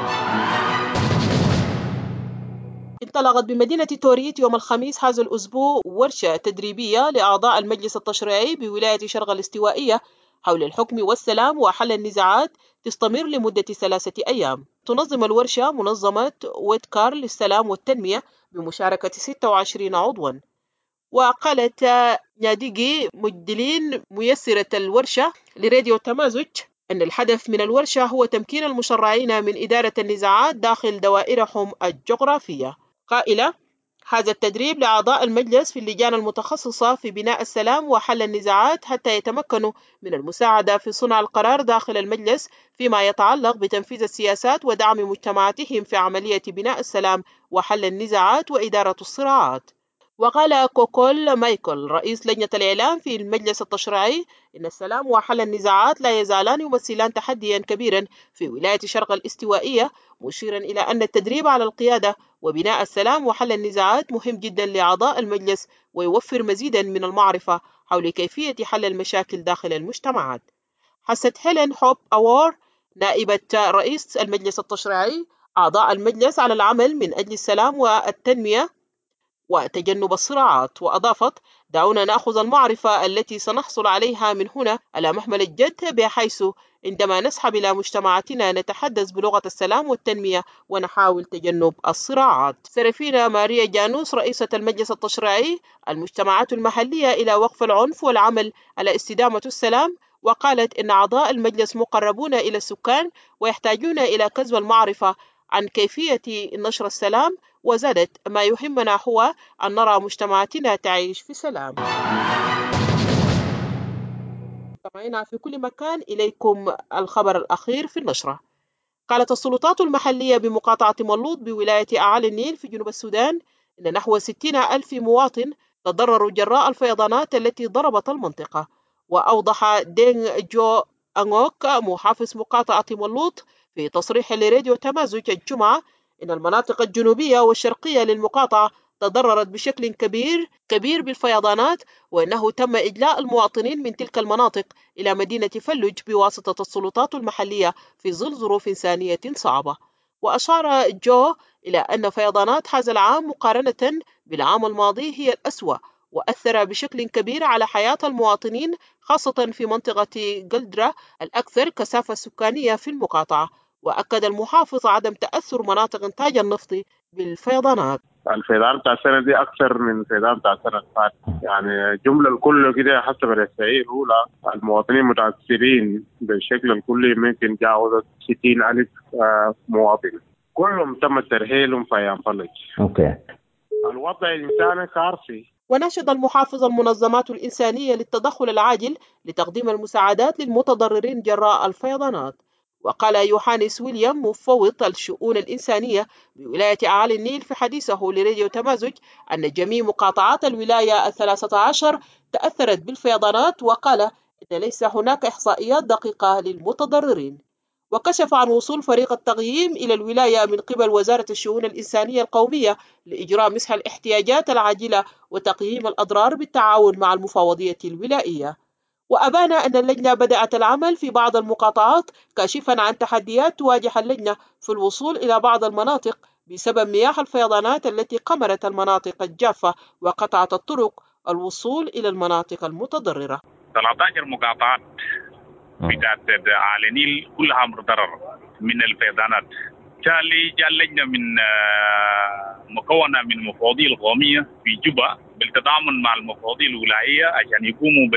انطلقت بمدينة توريت يوم الخميس هذا الأسبوع ورشة تدريبية لأعضاء المجلس التشريعي بولاية شرق الاستوائية حول الحكم والسلام وحل النزاعات تستمر لمدة 3 أيام. تنظم الورشة منظمة ويدكار للسلام والتنمية بمشاركة 26 عضوا. وقالت ناديجي مجدلين ميسرة الورشة لراديو تمازج أن الهدف من الورشة هو تمكين المشرعين من إدارة النزاعات داخل دوائرهم الجغرافية. قائلة: هذا التدريب لأعضاء المجلس في اللجان المتخصصة في بناء السلام وحل النزاعات حتى يتمكنوا من المساعدة في صنع القرار داخل المجلس فيما يتعلق بتنفيذ السياسات ودعم مجتمعاتهم في عملية بناء السلام وحل النزاعات وإدارة الصراعات. وقال كوكول مايكل رئيس لجنة الإعلام في المجلس التشريعي إن السلام وحل النزاعات لا يزالان يمثلان تحديا كبيرا في ولاية شرق الاستوائية، مشيرا إلى أن التدريب على القيادة وبناء السلام وحل النزاعات مهم جدا لأعضاء المجلس ويوفر مزيدا من المعرفة حول كيفية حل المشاكل داخل المجتمعات. حست هيلين هوب أوار نائبة رئيس المجلس التشريعي أعضاء المجلس على العمل من أجل السلام والتنمية وتجنب الصراعات، وأضافت: دعونا نأخذ المعرفة التي سنحصل عليها من هنا على محمل الجد، بحيث عندما نسحب إلى مجتمعاتنا نتحدث بلغة السلام والتنمية ونحاول تجنب الصراعات. سيرافينا ماريا جانوس رئيسة المجلس التشريعي المجتمعات المحلية إلى وقف العنف والعمل على استدامة السلام، وقالت إن أعضاء المجلس مقربون إلى السكان ويحتاجون إلى كسب المعرفة عن كيفية نشر السلام، وزادت: ما يهمنا هو أن نرى مجتمعاتنا تعيش في سلام. مستمعينا في كل مكان، إليكم الخبر الأخير في النشرة. قالت السلطات المحلية بمقاطعة ملوط بولاية أعالي النيل في جنوب السودان إن نحو 60,000 مواطن تضرروا جراء الفيضانات التي ضربت المنطقة. وأوضح دينغ جو أنغوك محافظ مقاطعة ملوط في تصريح لراديو تمازج الجمعة إن المناطق الجنوبية والشرقية للمقاطعة تضررت بشكل كبير بالفيضانات، وأنه تم إجلاء المواطنين من تلك المناطق إلى مدينة فلج بواسطة السلطات المحلية في ظل ظروف إنسانية صعبة. وأشار جو إلى أن فيضانات هذا العام مقارنة بالعام الماضي هي الأسوأ، وأثر بشكل كبير على حياة المواطنين خاصة في منطقة قلدرة الأكثر كثافة سكانية في المقاطعة. وأكد المحافظ عدم تأثر مناطق إنتاج النفط بالفيضانات. الفيضان بتاع السنة دي أكثر من الفيضان بتاع السنة اللي فاتت، يعني الجملة الكل كده حسب الإحصائية الأولى المواطنين متأثرين بالشكل الكلي ممكن جاوزت 60,000 مواطن، كلهم تم ترحيلهم في أيام فلج. الوضع الإنساني كارثي. وناشد المحافظ المنظمات الإنسانية للتدخل العاجل لتقديم المساعدات للمتضررين جراء الفيضانات. وقال يوحانيس ويليام مفوض الشؤون الإنسانية بولاية أعالي النيل في حديثه لراديو تمازج أن جميع مقاطعات الولاية 13 تأثرت بالفيضانات، وقال إن ليس هناك إحصائيات دقيقة للمتضررين. وكشف عن وصول فريق التقييم إلى الولاية من قبل وزارة الشؤون الإنسانية القومية لإجراء مسح الاحتياجات العاجلة وتقييم الأضرار بالتعاون مع المفوضية الولائية. وأبان أن اللجنة بدأت العمل في بعض المقاطعات، كاشفا عن تحديات تواجه اللجنة في الوصول إلى بعض المناطق بسبب مياه الفيضانات التي قمرت المناطق الجافة وقطعت الطرق الوصول إلى المناطق المتضررة. 13 مقاطعات بتاعت أعالي النيل كلها متضررة من الفيضانات. جاء اللجنة من مكونة من المفوضية القومية في جوبا بالتضامن مع المفوضية الولائية عشان يقوموا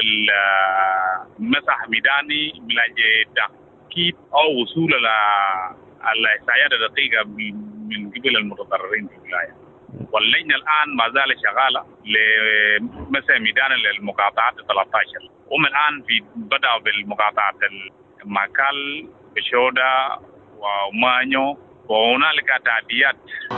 بالمسح ميداني من أجل تأكيد أو وصول الإحصائيات الدقيقة من قبل المتضررين في الولاية. واللجنة الآن ما زالت شغالة لمسح ميدان للمقاطعات 13. هم الآن بدأوا بالمقاطعات الماكال بشودا ومانيو، وهنالك تعديات.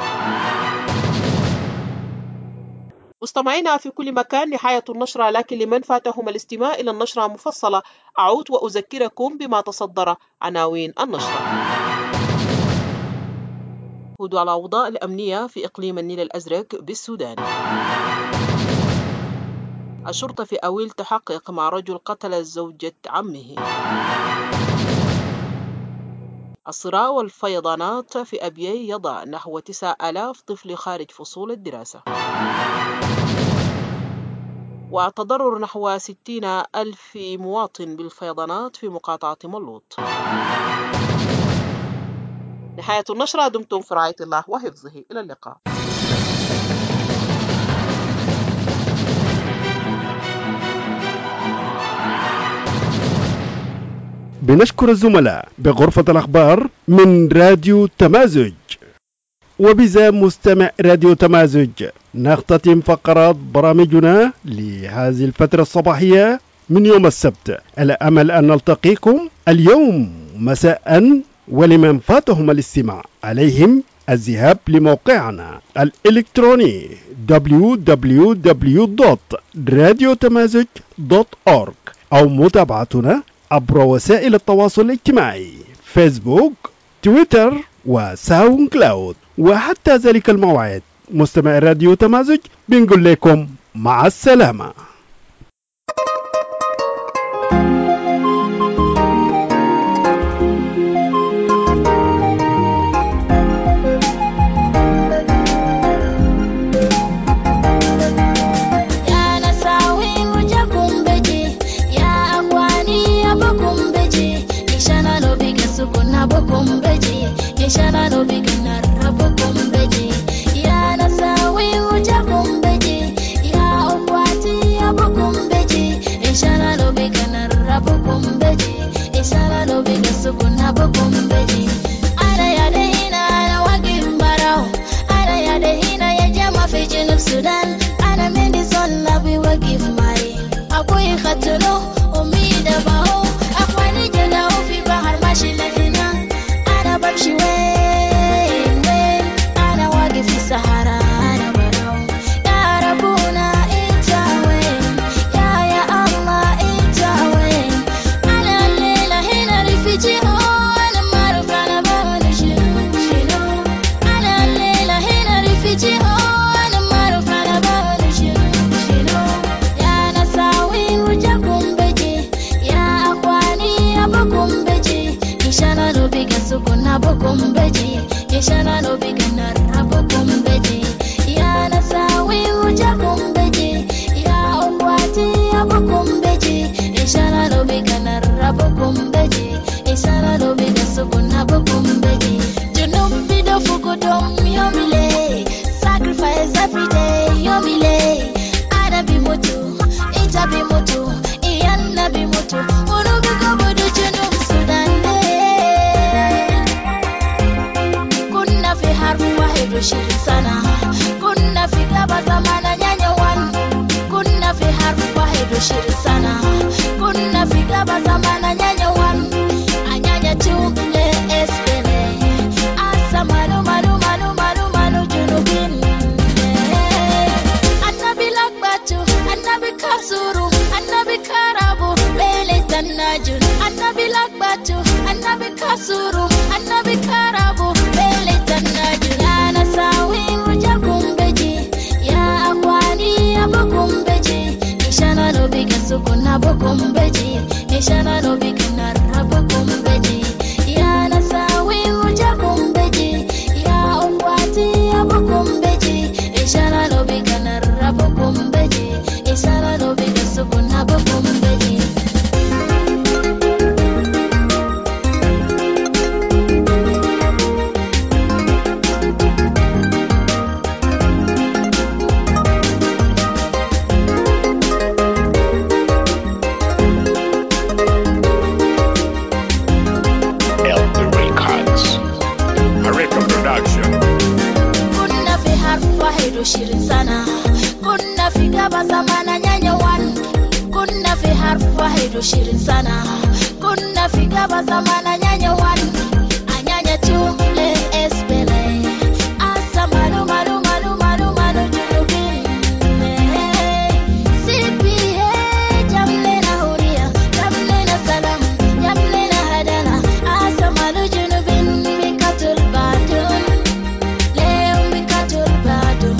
مستمعينا في كل مكان، نهاية النشرة، لكن لمن فاتهم الاستماع إلى النشرة مفصلة أعود وأذكركم بما تصدر عناوين النشرة. هدوء على الأوضاع الأمنية في إقليم النيل الأزرق بالسودان. الشرطة في أويل تحقق مع رجل قتل زوجة عمه. الصراع والفيضانات في أبيي يضع نحو 9,000 طفل خارج فصول الدراسة. وتضرر نحو 60,000 مواطن بالفيضانات في مقاطعة ملوط. نهاية النشرة. دمتم في رعاية الله وحفظه. إلى اللقاء. بنشكر الزملاء بغرفة الأخبار من راديو تمازج. وبذا مستمع راديو تمازج نختتم فقرات برامجنا لهذه الفترة الصباحية من يوم السبت، على أمل أن نلتقيكم اليوم مساء، ولمن فاتهم الاستماع عليهم الذهاب لموقعنا الإلكتروني www.radiotamazig.org أو متابعتنا عبر وسائل التواصل الاجتماعي فيسبوك، تويتر وساوند كلاود. وحتى ذلك الموعد مستمع راديو تمازج بنقول لكم مع السلامة. Shana no bigana rabu kumbeji ya nasawi uja kumbeji ya okwati abu kumbeji shana no bigana rabu kumbeji shana no bigasu kunabu kumbeji ana ya dehina ana wagi mbarao ana ya dehina ya jama fi junub Sudan ana mendi son nabi wagi fmai akwai khatuno umida bao akwani jalao fi bahar mashi lahina ana bamshi Shana no bigana rabu kumbeji ya nasawi uja kumbeji ya okwati abu kumbeji shana no bigana rabu kumbeji shana no bigasu kunabu kumbeji junub bido fukudom yomile sacrifice every day yomile ada bimutu ita bimutu iyanna bimutu unubi kobudu junub Sudan shirin sana kunna fi gaba zamana nyanya wan kunna fi harfu wahidu shirin sana kunna fi gaba zamana nyanya wan anyanya tu le espele asa manu manu manu manu manu junubin annabi lakbatu annabi kasuru annabi karabu lele tanajun annabi lakbatu annabi kasuru annabi karabu lele tanajun sawi uja kumbeji ya akwani abu kumbeji ishana no bigasu kunabu kumbeji ishana no bigana rabu kumbeji ya nasawi uja kumbeji ya akwati abu kumbeji ishana no bigana rabu kumbeji ishana no bigasu kunabu kumbeji shirin sana kunna fi gaba zamana nyanya wan kunna fi harfu wahidu shirin sana kunna fi gaba zamana nyanya wan anyanya tu le espele asa manu manu manu manu manu junubin CPA jamlena huria jamlena salam jamlena hadana asa manu junubin mikatul badun leo mikatul badun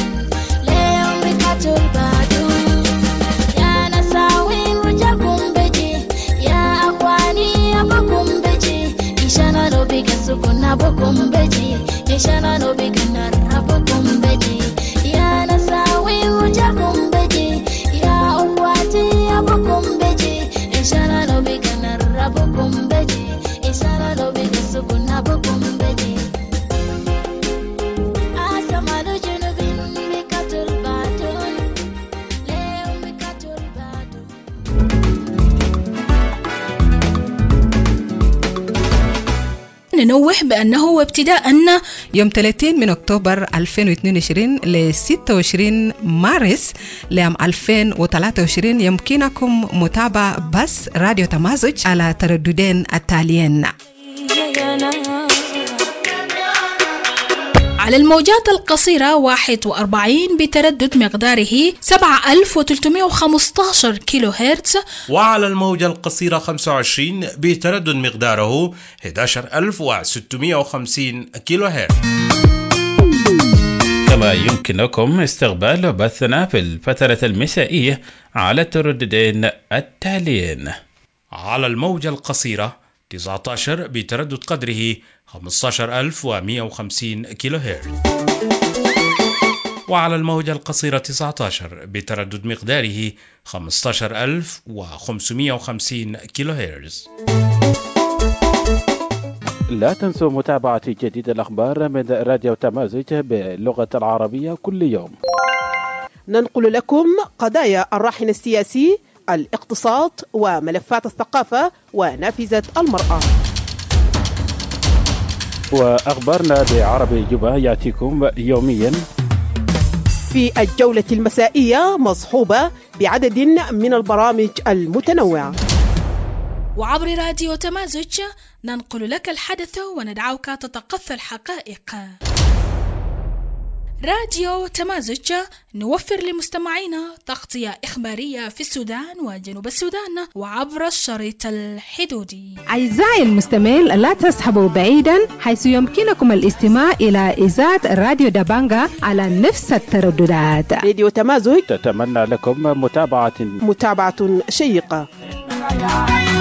ya nasawi uja kumbeji ya akwani abu kumbeji ishana no bigasu kunabu kumbeji ishana no bigana rabu kumbeji ya nasawi uja kumbeji ya ننوه بأنه ابتداء يوم 30 من أكتوبر 2022 ل 26 مارس لعام 2023 يمكنكم متابعة بث راديو تمازج على ترددين التاليين: على الموجات القصيرة 41 بتردد مقداره 7315 كيلو هرتز، وعلى الموجة القصيرة 25 بتردد مقداره 11650 كيلو هرتز. كما يمكنكم استقبال بثنا في الفترة المسائية على الترددين التاليين: على الموجة القصيرة 19 بتردد قدره 15150 كيلو هرتز، وعلى الموجة القصيرة 19 بتردد مقداره 15550 كيلو هرتز. لا تنسوا متابعة جديد الأخبار من راديو تمازج باللغة العربية كل يوم. ننقل لكم قضايا الراهن السياسي، الاقتصاد، وملفات الثقافة ونافذة المرأة. وأخبارنا بعربي جبا يأتيكم يوميا في الجولة المسائية، مصحوبة بعدد من البرامج المتنوعة. وعبر راديو تمازج ننقل لك الحدث وندعوك تتقصى الحقائق. راديو تمازج نوفر لمستمعينا تغطية إخبارية في السودان وجنوب السودان وعبر الشريط الحدودي. أعزائي المستمعين، لا تسحبوا بعيدا حيث يمكنكم الاستماع إلى إذاعة راديو دبانجا على نفس الترددات. راديو تمازج تتمنى لكم متابعة شيقة.